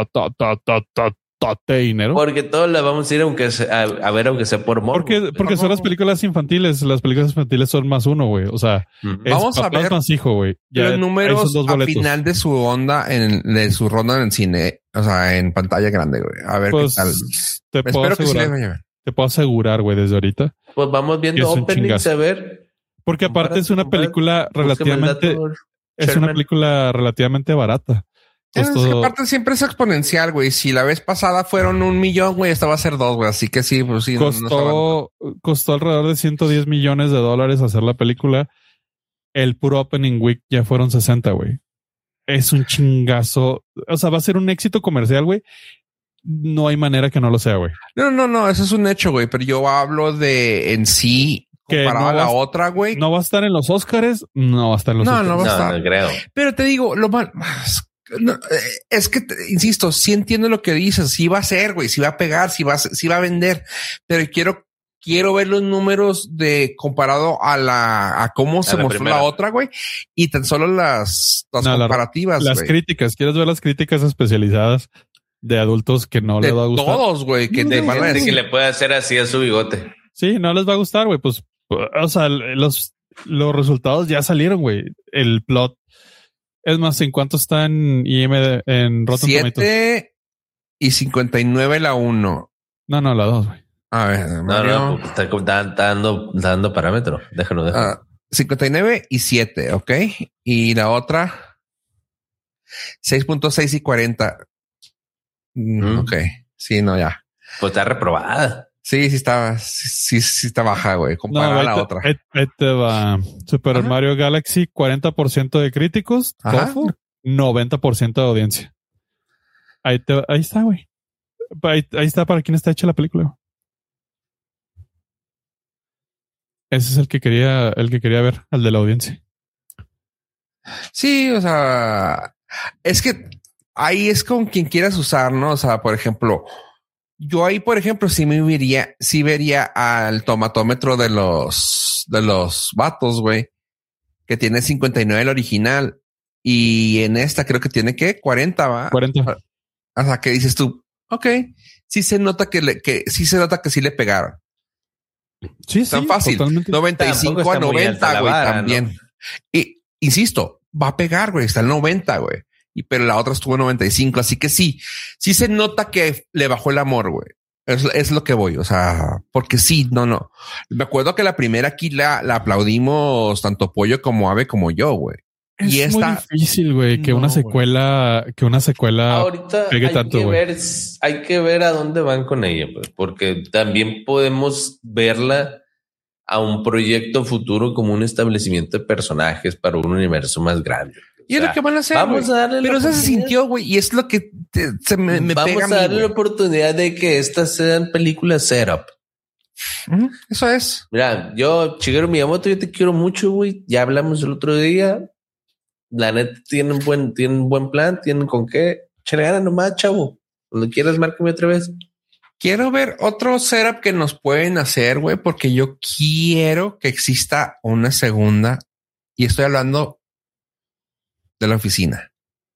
dinero. Porque todos la vamos a ir aunque sea por morbo. Porque son las películas infantiles. Las películas infantiles son más uno, güey. O sea, vamos a ver más hijo, güey. Los números al final de su ronda en el cine, o sea, en pantalla grande, güey. A ver pues, qué tal. Te puedo asegurar, güey, desde ahorita. Pues vamos viendo openings a ver. Porque aparte es una película relativamente... Es una película relativamente barata. Es que aparte siempre es exponencial, güey. Si la vez pasada fueron 1 millón, güey, esta va a ser 2, güey. Así que sí, pues sí. Costó alrededor de $110 millones hacer la película. El puro opening week ya fueron 60, güey. Es un chingazo. O sea, va a ser un éxito comercial, güey. No hay manera que no lo sea, güey. No. Eso es un hecho, güey. Pero yo hablo de en sí... Comparado a la otra, güey. No va a estar en los Oscars. No va a estar en los Oscars. No va a estar. No creo. Pero te digo, es que, insisto, sí entiendo lo que dices. Sí va a ser, güey. Sí va a pegar, sí va a vender. Pero quiero ver los números comparado a cómo se mostró la otra, güey. Y tan solo las comparativas, las críticas. ¿Quieres ver las críticas especializadas de adultos que no les va a gustar? Todos, güey. Que le puede hacer así a su bigote. Sí, no les va a gustar, güey. Pues, o sea, los resultados ya salieron, güey. El plot. Es más, ¿en cuánto está en IMDb, en Rotten Tomatoes? 7 y 59 la 1. No, la 2, güey. A ver, Mario. No, está dando parámetro. Déjalo. 59 y 7, ¿ok? Y la otra 6.6 y 40. Ok. Sí, no, ya. Pues está reprobada. Sí está baja, güey. Comparada a la otra. Ahí te va. Super Mario Galaxy, 40% de críticos. Tofu, 90% de audiencia. Ahí está, güey. Ahí está para quien está hecha la película. Ese es el que quería ver, el de la audiencia. Sí, o sea, es que ahí es con quien quieras usar, ¿no? O sea, por ejemplo, yo ahí, por ejemplo, sí vería al tomatómetro de los vatos, güey, que tiene 59 el original y en esta creo que tiene 40, ¿va? 40. O sea, que dices tú, ok, sí se nota que sí le pegaron. Sí, tan fácil. Totalmente. 95 a 90, güey, también. ¿No? Y insisto, va a pegar, güey, está el 90, güey. Pero la otra estuvo en 95. Así que sí se nota que le bajó el amor, güey. Es lo que voy. O sea, porque sí, no. Me acuerdo que la primera aquí la aplaudimos tanto Pollo como Ave como yo, güey. Es muy difícil, güey, que una secuela ahorita pegue tanto, güey. Hay que ver a dónde van con ella, pues, porque también podemos verla a un proyecto futuro como un establecimiento de personajes para un universo más grande. Y es lo que van a hacer. Vamos a darle. Pero eso se sintió, güey. Y es lo que se me vamos pega. Vamos a darle la oportunidad de que estas sean películas setup. Eso es. Mira, Shigeru Miyamoto, yo te quiero mucho, güey. Ya hablamos el otro día. La neta tienen buen plan, tienen con qué. Chale gana nomás, chavo. Cuando quieras, márcame otra vez. Quiero ver otro setup que nos pueden hacer, güey, porque yo quiero que exista una segunda. Y estoy hablando de la oficina.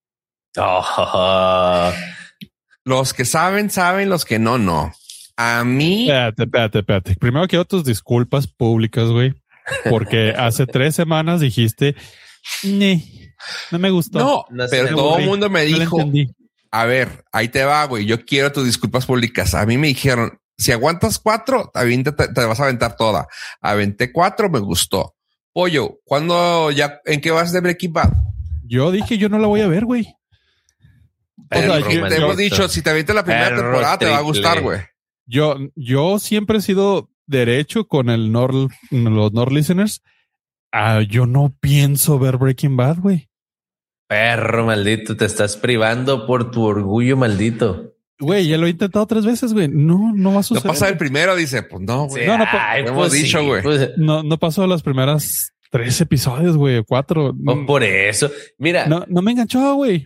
Oh. Los que saben, los que no. A mí. Espérate. Primero quiero tus disculpas públicas, güey, porque hace 3 semanas dijiste, no me gustó. No, pero todo el mundo me dijo, a ver, ahí te va, güey. Yo quiero tus disculpas públicas. A mí me dijeron, si aguantas 4, te vas a aventar toda. Aventé 4, me gustó. Pollo, ¿en qué vas de Breaking Bad? Yo dije, yo no la voy a ver, güey. Te hemos dicho, si te avientas la primera temporada, te va a gustar, güey. Yo siempre he sido derecho con los Nord Listeners. Yo no pienso ver Breaking Bad, güey. Perro maldito, te estás privando por tu orgullo maldito. Güey, ya lo he intentado 3 veces, güey. No va a suceder. No pasa el primero, dice. Pues no, güey. Sí, hemos dicho, güey. Pues, no pasó las primeras 3 episodios, güey, 4. Por eso. Mira. No me enganchó, güey.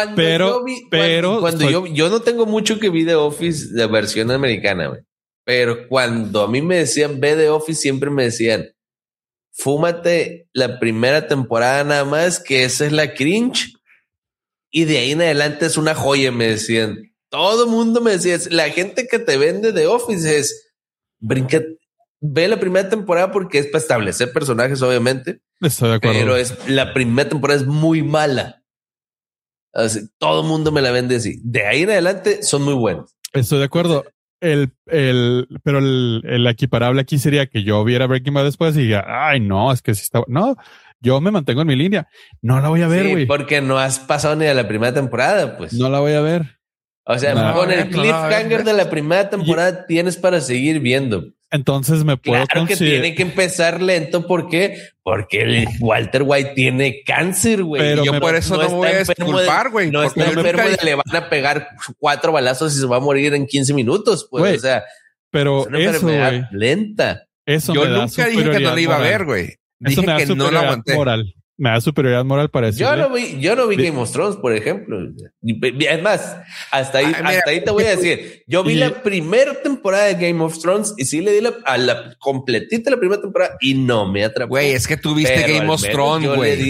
Yo no tengo mucho que vi The Office de versión americana, güey. Pero cuando a mí me decían ve The Office, siempre me decían, fúmate la primera temporada nada más, que esa es la cringe. Y de ahí en adelante es una joya, me decían. Todo el mundo me decía, la gente que te vende The Office es, ve la primera temporada porque es para establecer personajes, obviamente. Estoy de acuerdo. Pero la primera temporada es muy mala. Así, todo el mundo me la vende así. De ahí en adelante son muy buenos. Estoy de acuerdo. Pero el equiparable aquí sería que yo viera Breaking Bad después y diga, ay, no, es que sí está. No, yo me mantengo en mi línea. No la voy a ver, güey. Sí, porque no has pasado ni a la primera temporada, pues. No la voy a ver. O sea, con el cliffhanger de la primera temporada tienes para seguir viendo. Entonces me puedo Claro que tiene que empezar lento. ¿Por qué? Porque el Walter White tiene cáncer, güey. Pero yo por eso no voy a disculpar, güey. No está enfermo de le van a pegar 4 balazos y se va a morir en 15 minutos, pues. Wey, o sea, pero es una enfermedad lenta. Yo nunca dije que no la iba a ver, güey. Dije que no la aguanté. Me da superioridad moral para eso. Yo no vi Game of Thrones, por ejemplo. Es más, hasta ahí te voy a decir. Yo vi la primera temporada de Game of Thrones y sí le di completita la primera temporada y no me atrapó. Güey, es que tú viste Game of Thrones, güey.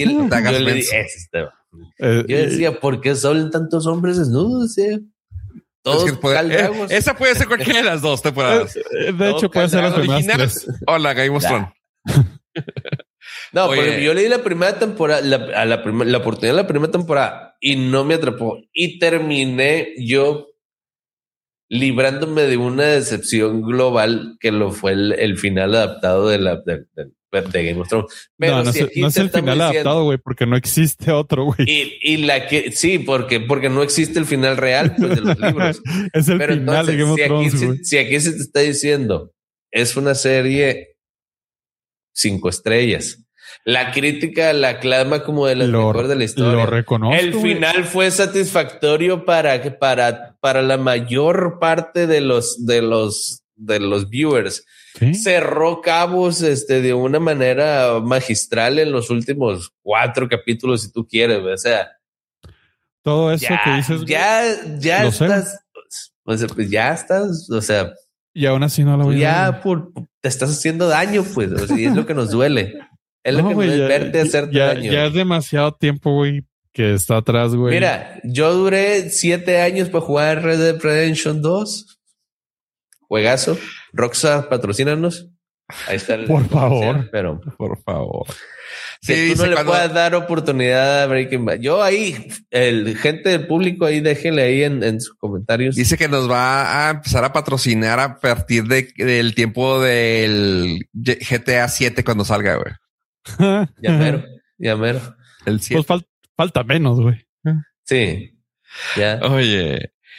Yo decía, ¿por qué salen tantos hombres desnudos? Todos esa puede ser cualquiera de las 2 temporadas. De hecho, puede ser las primeras 3. Hola, Game of Thrones. No, porque yo leí la primera temporada, la oportunidad de la primera temporada y no me atrapó. Y terminé yo librándome de una decepción global que lo fue el final adaptado de Game of Thrones. Pero no es el final adaptado, güey, porque no existe otro, güey. Sí, porque no existe el final real, pues, de los libros. Es el final entonces, de Game of Thrones, si aquí se te está diciendo, es una serie 5 estrellas. La crítica la aclama como de las mejores de la historia. Lo reconozco. El final fue satisfactorio para la mayor parte de los viewers. ¿Sí? Cerró cabos de una manera magistral en los últimos 4 capítulos, si tú quieres. O sea, todo eso que dices. Ya estás. O sea, pues ya estás. O sea, y aún así no lo voy a ver. Te estás haciendo daño, pues. O sea, y es lo que nos duele. Es lo que me verte hacerte daño. Ya es demasiado tiempo, güey, que está atrás, güey. Mira, yo duré 7 años para jugar Red Dead Redemption 2. Juegazo. Rockstar, patrocínanos. Ahí está. Por favor. Pero, por favor. Que tú no le puedas dar oportunidad a Breaking Bad. Yo ahí, gente del público ahí, déjenle ahí en sus comentarios. Dice que nos va a empezar a patrocinar a partir del tiempo del GTA 7 cuando salga, güey. Ya mero. El 7. Pues falta menos, güey. Sí. Ya. Oye.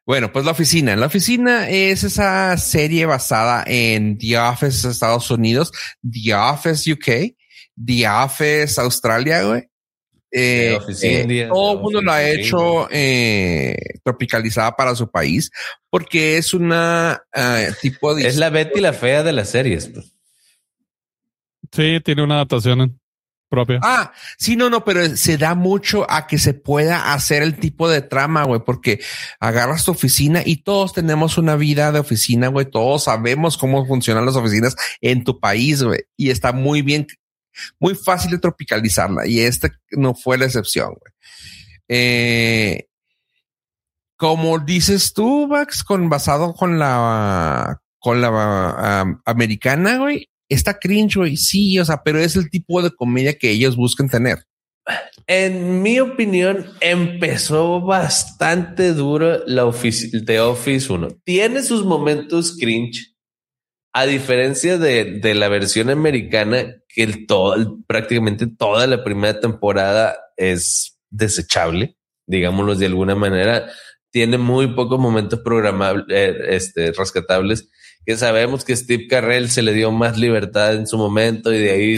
Bueno, pues La Oficina. La Oficina es esa serie basada en The Office Estados Unidos, The Office UK, The Office Australia, güey. Todo el mundo lo ha hecho tropicalizada para su país porque es una tipo de... Es la Betty la Fea de las series. Pues. Sí, tiene una adaptación propia. Sí, no, pero se da mucho a que se pueda hacer el tipo de trama, güey, porque agarras tu oficina y todos tenemos una vida de oficina, güey. Todos sabemos cómo funcionan las oficinas en tu país, güey, y está muy bien. Muy fácil de tropicalizarla y no fue la excepción, güey. Como dices tú, Max, basado con la americana, güey, está cringe, güey. Sí, o sea, pero es el tipo de comedia que ellos buscan tener. En mi opinión, empezó bastante duro The Office 1. Tiene sus momentos cringe. A diferencia de la versión americana, que prácticamente toda la primera temporada es desechable, digámoslo de alguna manera. Tiene muy pocos momentos programables, rescatables, que sabemos que Steve Carell se le dio más libertad en su momento y de ahí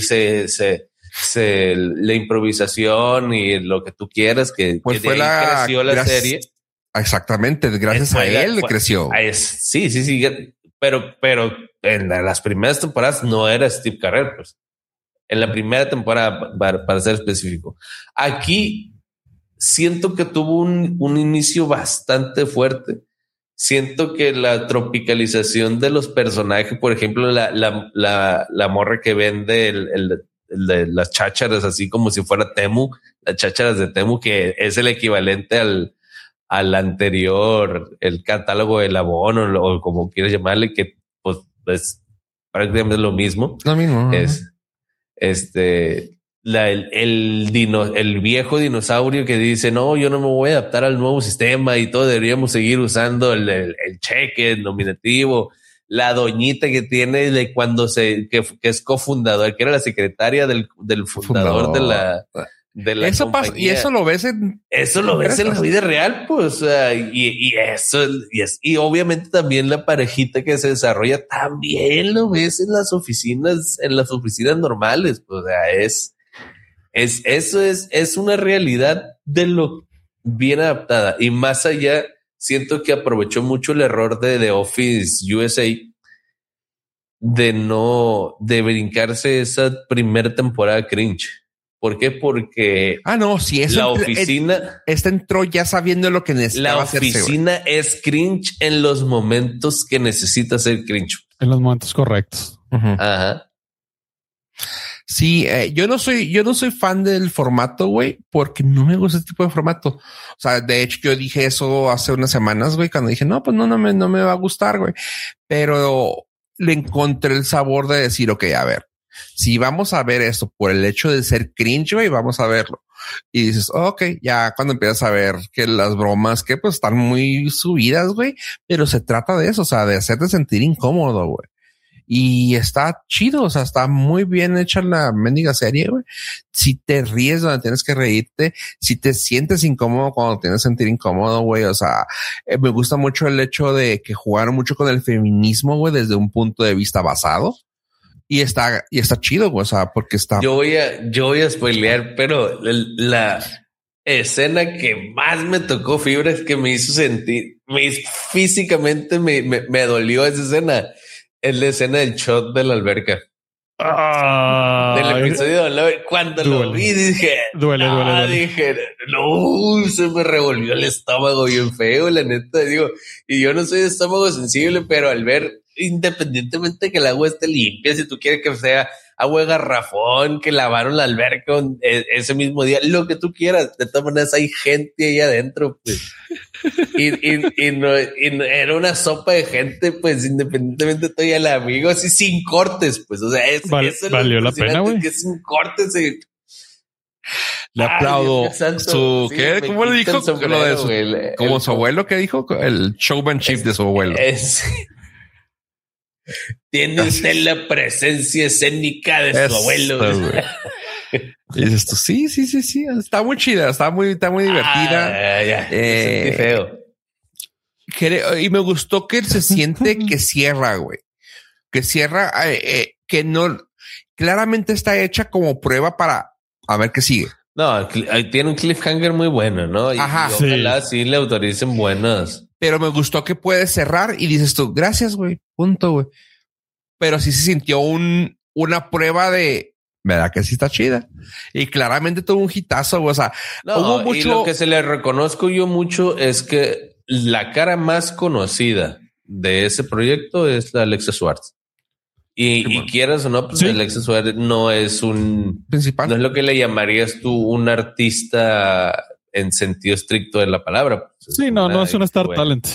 la improvisación y lo que tú quieras, que fue creció la serie. Exactamente, gracias a él creció. Sí. Pero en las primeras temporadas no era Steve Carell, pues. En la primera temporada, para ser específico. Aquí siento que tuvo un inicio bastante fuerte. Siento que la tropicalización de los personajes, por ejemplo, la morra que vende de las chácharas, así como si fuera Temu, las chácharas de Temu, que es el equivalente al anterior, el catálogo del abono o como quieras llamarle, que pues es prácticamente lo mismo. Lo mismo. Es el viejo dinosaurio que dice, no, yo no me voy a adaptar al nuevo sistema y todos deberíamos seguir usando el cheque, el nominativo. La doñita que tiene de cuando que es cofundador, que era la secretaria del fundador de la eso pasa, y eso lo ves en la vida real, pues, y obviamente también la parejita que se desarrolla también lo ves en las oficinas normales, pues, o sea, eso es una realidad de lo bien adaptada. Y más allá, siento que aprovechó mucho el error de The Office USA de brincarse esa primera temporada cringe. ¿Por qué? Porque la oficina entró ya sabiendo lo que necesitaba hacerse. La oficina es cringe en los momentos que necesita ser cringe. En los momentos correctos. Uh-huh. Ajá. Sí, yo no soy fan del formato, güey, porque no me gusta este tipo de formato. O sea, de hecho, yo dije eso hace unas semanas, güey, cuando dije, no, pues no me va a gustar, güey. Pero le encontré el sabor de decir, ok, a ver, si vamos a ver esto por el hecho de ser cringe, güey, vamos a verlo. Y dices, ok, ya cuando empiezas a ver que las bromas que pues están muy subidas, güey, pero se trata de eso, o sea, de hacerte sentir incómodo, güey. Y está chido, o sea, está muy bien hecha la mendiga serie, güey. Si te ríes donde tienes que reírte, si te sientes incómodo cuando tienes que sentir incómodo, güey. O sea, me gusta mucho el hecho de que jugaron mucho con el feminismo, güey, desde un punto de vista basado. Y está chido, güey, o sea, porque está... Yo voy a spoilear, pero la escena que más me tocó fibra es que me hizo sentir, físicamente me dolió esa escena. Es la escena del shot de la alberca. Del episodio de cuando lo vi dije, duele. Dije, no, se me revolvió el estómago bien feo, la neta, digo, y yo no soy de estómago sensible, pero al ver, independientemente que el agua esté limpia, si tú quieres que sea agua de garrafón, que lavaron la alberca ese mismo día, lo que tú quieras, de todas maneras hay gente ahí adentro, pues. Y no era una sopa de gente, pues independientemente estoy al amigo así sin cortes, pues, o sea, eso valió la pena, güey. Que sin cortes le aplaudo su ¿qué? ¿Cómo le dijo? Como su abuelo que dijo, el showmanship de su abuelo. Tiene usted la presencia escénica de su abuelo. Y dices tú, sí, está muy chida, está muy divertida. Feo. Y me gustó que se siente que cierra, güey. Que cierra, que no... Claramente está hecha como prueba para a ver qué sigue. No, tiene un cliffhanger muy bueno, ¿no? Ajá. Y ojalá sí le autoricen buenas. Pero me gustó que puedes cerrar y dices tú, gracias, güey, punto, güey. Pero sí se sintió una prueba de, ¿verdad que sí está chida? Y claramente tuvo un hitazo, güey. O sea, hubo mucho... Y lo que se le reconozco yo mucho es que la cara más conocida de ese proyecto es la Alexa Schwartz. Y quieras o no, pues Alexa Schwartz no es un principal. No es lo que le llamarías tú un artista en sentido estricto de la palabra. Pues no es una star talent.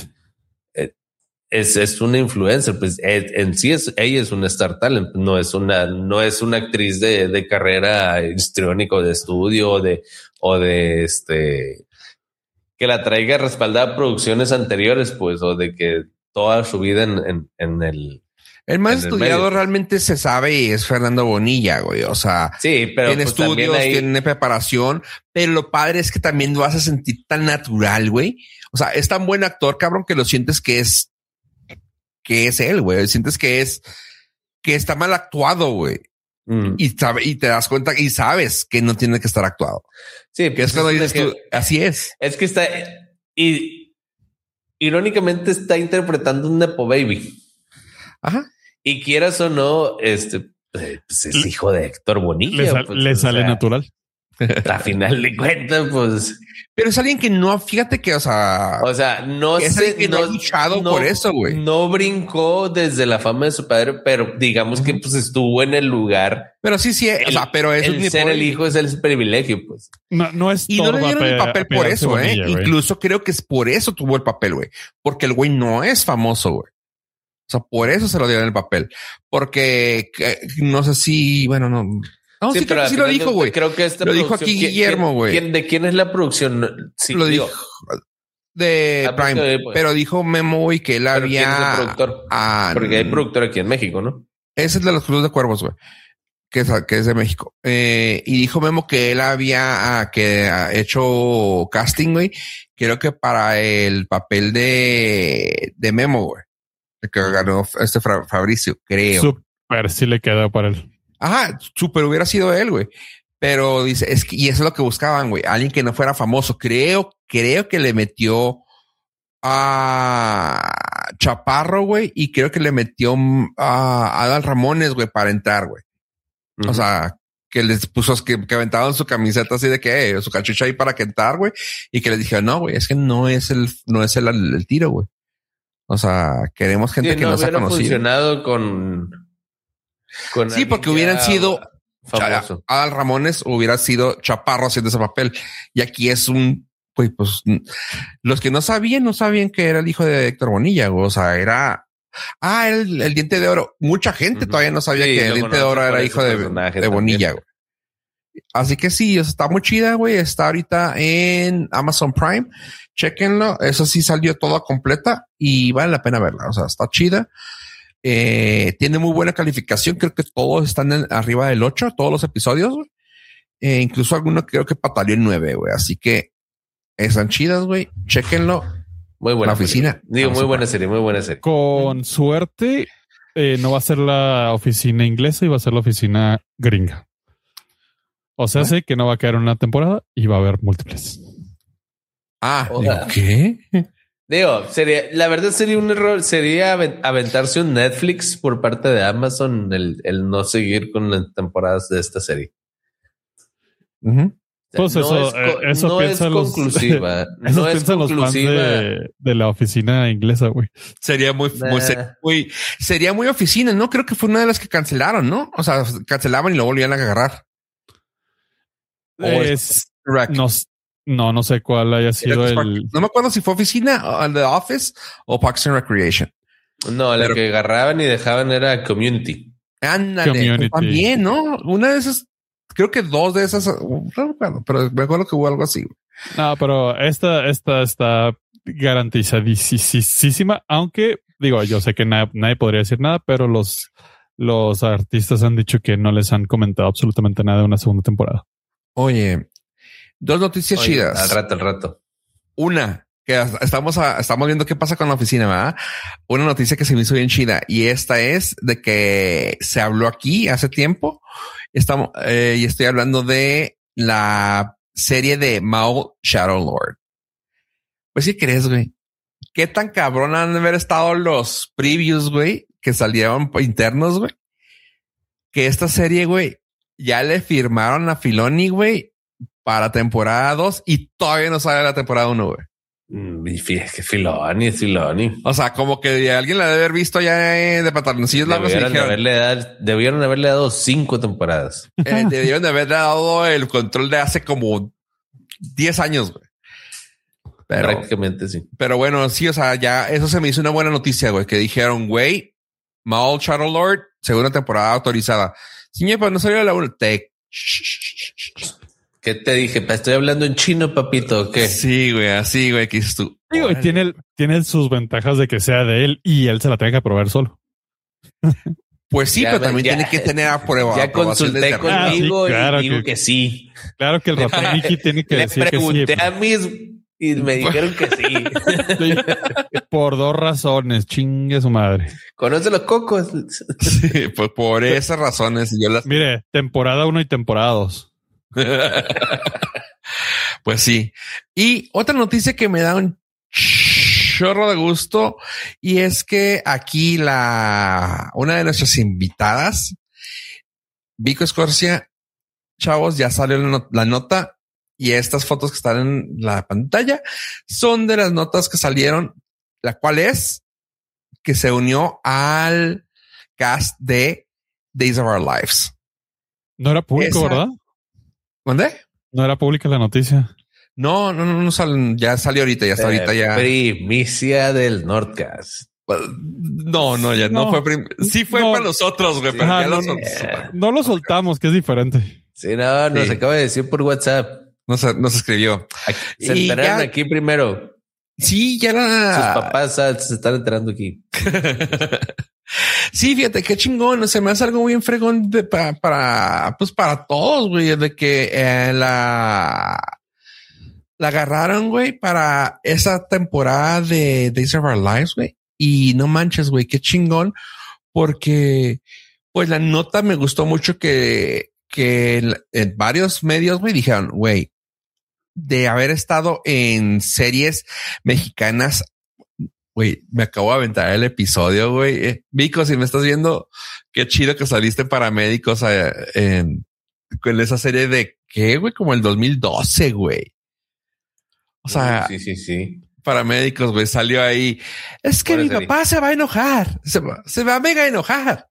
Es una influencer, pues en sí ella es una star talent, no es una actriz de carrera histriónica o de estudio o de que la traiga respaldada a producciones anteriores, pues, o de que toda su vida en el más estudiado realmente se sabe y es Fernando Bonilla, güey. O sea, sí, pero tiene pues estudios, tiene preparación, pero lo padre es que también lo vas a sentir tan natural, güey. O sea, es tan buen actor, cabrón, que lo sientes que es él, güey. Sientes que está mal actuado, güey. Y te das cuenta y sabes que no tiene que estar actuado. Sí, que es cuando dices tú, así es. Es que está, y irónicamente está interpretando un Nepo Baby. Ajá. Y quieras o no, pues es hijo de Héctor Bonilla. Le sale natural. A final de cuentas, pues. Pero es alguien que no, fíjate que, o sea, no es sé, que no ha luchado por eso, güey. No brincó desde la fama de su padre, pero digamos que pues estuvo en el lugar. Pero sí, o sea, pero es el ser el hijo es el privilegio, pues. No es. Y no le dieron el papel por eso, Bonilla, incluso creo que es por eso tuvo el papel, güey. Porque el güey no es famoso, güey. O sea, por eso se lo dieron el papel. Porque no sé si, bueno, no. No, sí, pero sí lo dijo, güey. Creo que lo dijo aquí Guillermo, güey. ¿De quién es la producción? Sí, lo dijo de Prime, pues. Pero dijo Memo, güey, que él había... ¿Quién es el productor? Porque hay productor aquí en México, ¿no? Ese es de los Clubes de Cuervos, güey. Que es de México. Y dijo Memo que él había hecho casting, güey. Creo que para el papel de Memo, güey. Que ganó Fabricio, creo. Súper, sí le quedó para él. Ajá, súper hubiera sido él, güey. Pero dice, y eso es lo que buscaban, güey. Alguien que no fuera famoso. Creo que le metió a Chaparro, güey. Y creo que le metió a Adal Ramones, güey, para entrar, güey. O sea, que les puso, que aventaban su camiseta así de que, su cachucha ahí para que entrar, güey. Y que les dijeron, no, güey, es que no es el tiro, güey. O sea, queremos gente que no sea conocida. Funcionado con sí, porque hubieran sido famoso. Adal Ramones hubiera sido Chaparro haciendo ese papel. Y aquí es pues los que no sabían que era el hijo de Héctor Bonilla, güey. O sea, era el Diente de Oro. Mucha gente todavía no sabía que el Diente de Oro era hijo de Bonilla, güey. Así que sí, está muy chida, güey. Está ahorita en Amazon Prime. Chéquenlo. Eso sí salió toda completa y vale la pena verla. O sea, está chida. Tiene muy buena calificación. Creo que todos están arriba del 8, todos los episodios, güey. Incluso algunos creo que pataleó en 9, güey. Así que están chidas, güey. Chéquenlo. Muy buena. La oficina. Digo, muy buena serie, muy buena serie. Con suerte, no va a ser la oficina inglesa y va a ser la oficina gringa. O sea, sé que no va a quedar una temporada y va a haber múltiples. ¿Qué? Digo, la verdad sería un error, sería aventarse un Netflix por parte de Amazon el no seguir con las temporadas de esta serie. Pues eso no es conclusiva. No es conclusiva. Los fans de la oficina inglesa, güey. Sería sería muy oficina, ¿no? Creo que fue una de las que cancelaron, ¿no? O sea, cancelaban y lo volvían a agarrar. No sé cuál haya sido No me acuerdo si fue oficina, The Office o Parks and Recreation. No, la que agarraban y dejaban era Community. Ándale, también, ¿no? Una de esas, creo que dos de esas, bueno, pero me acuerdo que hubo algo así. No, pero esta está garantizadísima, aunque digo, yo sé que nadie podría decir nada, pero los artistas han dicho que no les han comentado absolutamente nada de una segunda temporada. Oye, dos noticias chidas. Al rato. Una, que estamos viendo qué pasa con la oficina, ¿verdad? Una noticia que se me hizo bien chida y esta es de que se habló aquí hace tiempo. Y estoy hablando de la serie de Maul Shadowlord. Pues, ¿qué crees, güey? ¿Qué tan cabrón han de haber estado los previews, güey, que salieron internos, güey? Que esta serie, güey, ya le firmaron a Filoni, güey, para temporada 2 y todavía no sale la temporada 1, güey. Y fíjate que Filoni. O sea, como que alguien la debe haber visto ya de pantaloncillos largos. Debieron haberle dado 5 temporadas. Debieron de haberle dado el control de hace como 10 años, güey. Prácticamente sí. Pero bueno, sí, o sea, ya eso se me hizo una buena noticia, güey, que dijeron, güey, Maul Shadowlord, segunda temporada autorizada. Señor, pues no salió la 1. ¿Qué te dije? ¿Estoy hablando en chino, papito? ¿O qué? Sí, güey, así, güey, ¿qué dices tú? Digo, y tiene sus ventajas de que sea de él y él se la tenga que probar solo. Pues sí, pero también tiene que tener prueba. Ya consulté conmigo y digo que sí. Claro que el ratón Mickey tiene que decir que sí. Le pregunté a mis y me dijeron que sí. Por 2 razones, chingue su madre. ¿Conoce los cocos? Sí, pues por esas razones yo las... Mire, temporada 1 y temporada 2. Pues sí. Y otra noticia que me da un chorro de gusto y es que aquí una de nuestras invitadas, Vico Escorcia, chavos, ya salió la nota y estas fotos que están en la pantalla son de las notas que salieron, la cual es que se unió al cast de Days of Our Lives. No era público, ¿verdad? ¿Dónde? No era pública la noticia. No salen, ya salió ahorita, ya está ahorita ya. Primicia del Nordcast. No, ya no fue. Sí fue para nosotros, güey, pero ya no lo soltamos, que es diferente. Sí, nos acaba de decir por WhatsApp. Nos escribió. Se enteraron aquí primero. Sí, ya sus papás se están enterando aquí. Sí, fíjate qué chingón. Se me hace algo bien fregón para todos, güey, de que la agarraron, güey, para esa temporada de Days of Our Lives, güey. Y no manches, güey, qué chingón, porque pues la nota me gustó mucho que en varios medios, güey, dijeron, güey, de haber estado en series mexicanas, güey, me acabo de aventar el episodio, güey. Vico, si me estás viendo, qué chido que saliste Paramédicos con esa serie de ¿qué, güey? Como el 2012, güey. O sea, sí. Paramédicos, güey, salió ahí. Es que mi papá se va a enojar. Se va a mega enojar.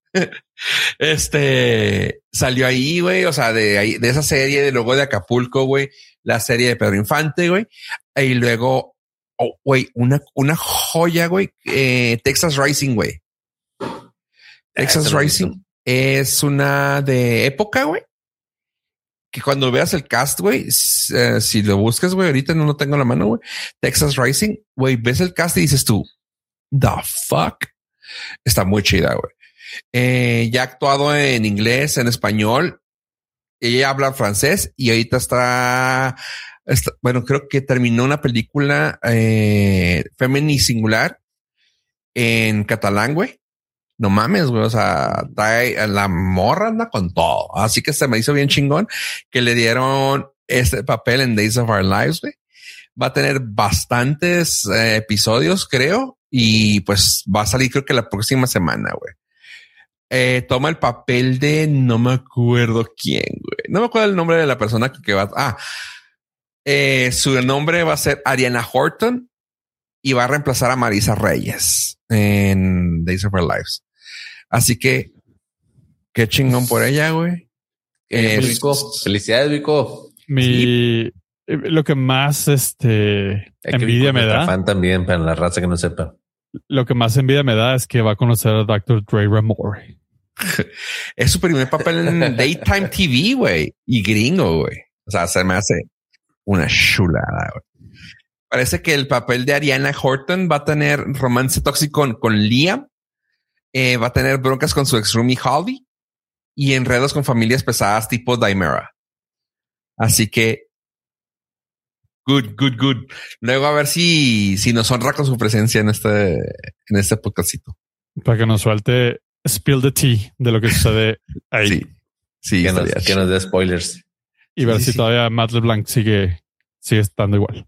Salió ahí, güey. O sea, de esa serie, luego de Acapulco, güey, la serie de Pedro Infante, güey. Y luego, güey, una joya, güey. Texas Rising, güey. Texas Rising es una de época, güey. Que cuando veas el cast, güey, si lo buscas, güey, ahorita no lo tengo en la mano, güey. Texas Rising, güey, ves el cast y dices tú, the fuck. Está muy chida, güey. Ya ha actuado en inglés, en español. Ella habla francés y ahorita está bueno, creo que terminó una película Femini Singular en catalán, güey. No mames, güey. O sea, la morra anda con todo. Así que se me hizo bien chingón que le dieron este papel en Days of Our Lives, güey. Va a tener bastantes episodios, creo. Y pues va a salir creo que la próxima semana, güey. Toma el papel de no me acuerdo quién, güey. No me acuerdo el nombre de la persona que va. Su nombre va a ser Ariana Horton y va a reemplazar a Marisa Reyes en Days of Our Lives. Así que qué chingón por ella, güey. Vico. Felicidades, Vico. Lo que más envidia me da. Fan también para la raza que no sepa. Lo que más envidia me da es que va a conocer a Dr. Dre Ramore. Es su primer papel en Daytime TV, güey. Y gringo, güey. O sea, se me hace una chulada, güey. Parece que el papel de Ariana Horton va a tener romance tóxico con Liam. Va a tener broncas con su ex roomie Holly y enredos con familias pesadas tipo Daimera. Así que Good. Luego a ver si nos honra con su presencia en este podcastito. Para que nos suelte spill the tea de lo que sucede ahí. Sí, que nos dé spoilers. Y ver si todavía Matt LeBlanc sigue estando igual.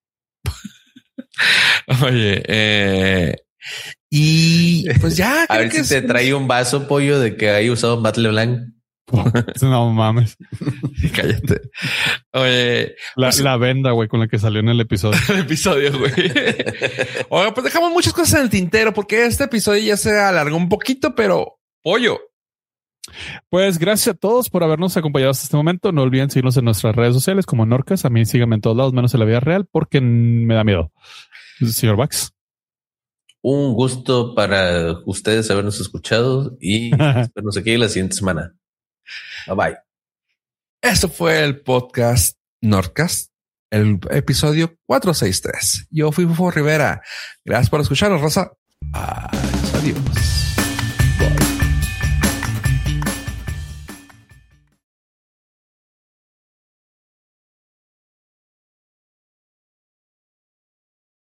Oye, y pues ya. A ver si te trae un vaso, pollo, de que haya usado Matt LeBlanc. No mames. Cállate. Oye, la venda, güey, con la que salió en el episodio. Güey. Oye, pues dejamos muchas cosas en el tintero porque este episodio ya se alargó un poquito, pero pollo. Pues gracias a todos por habernos acompañado hasta este momento. No olviden seguirnos en nuestras redes sociales como Norcas. A mí síganme en todos lados, menos en la vida real, porque me da miedo. Señor Bax. Un gusto para ustedes habernos escuchado y vernos aquí la siguiente semana. Bye. Esto fue el podcast Nordcast, el episodio 463. Yo fui Fufo Rivera. Gracias por escucharnos, Rosa. Adiós.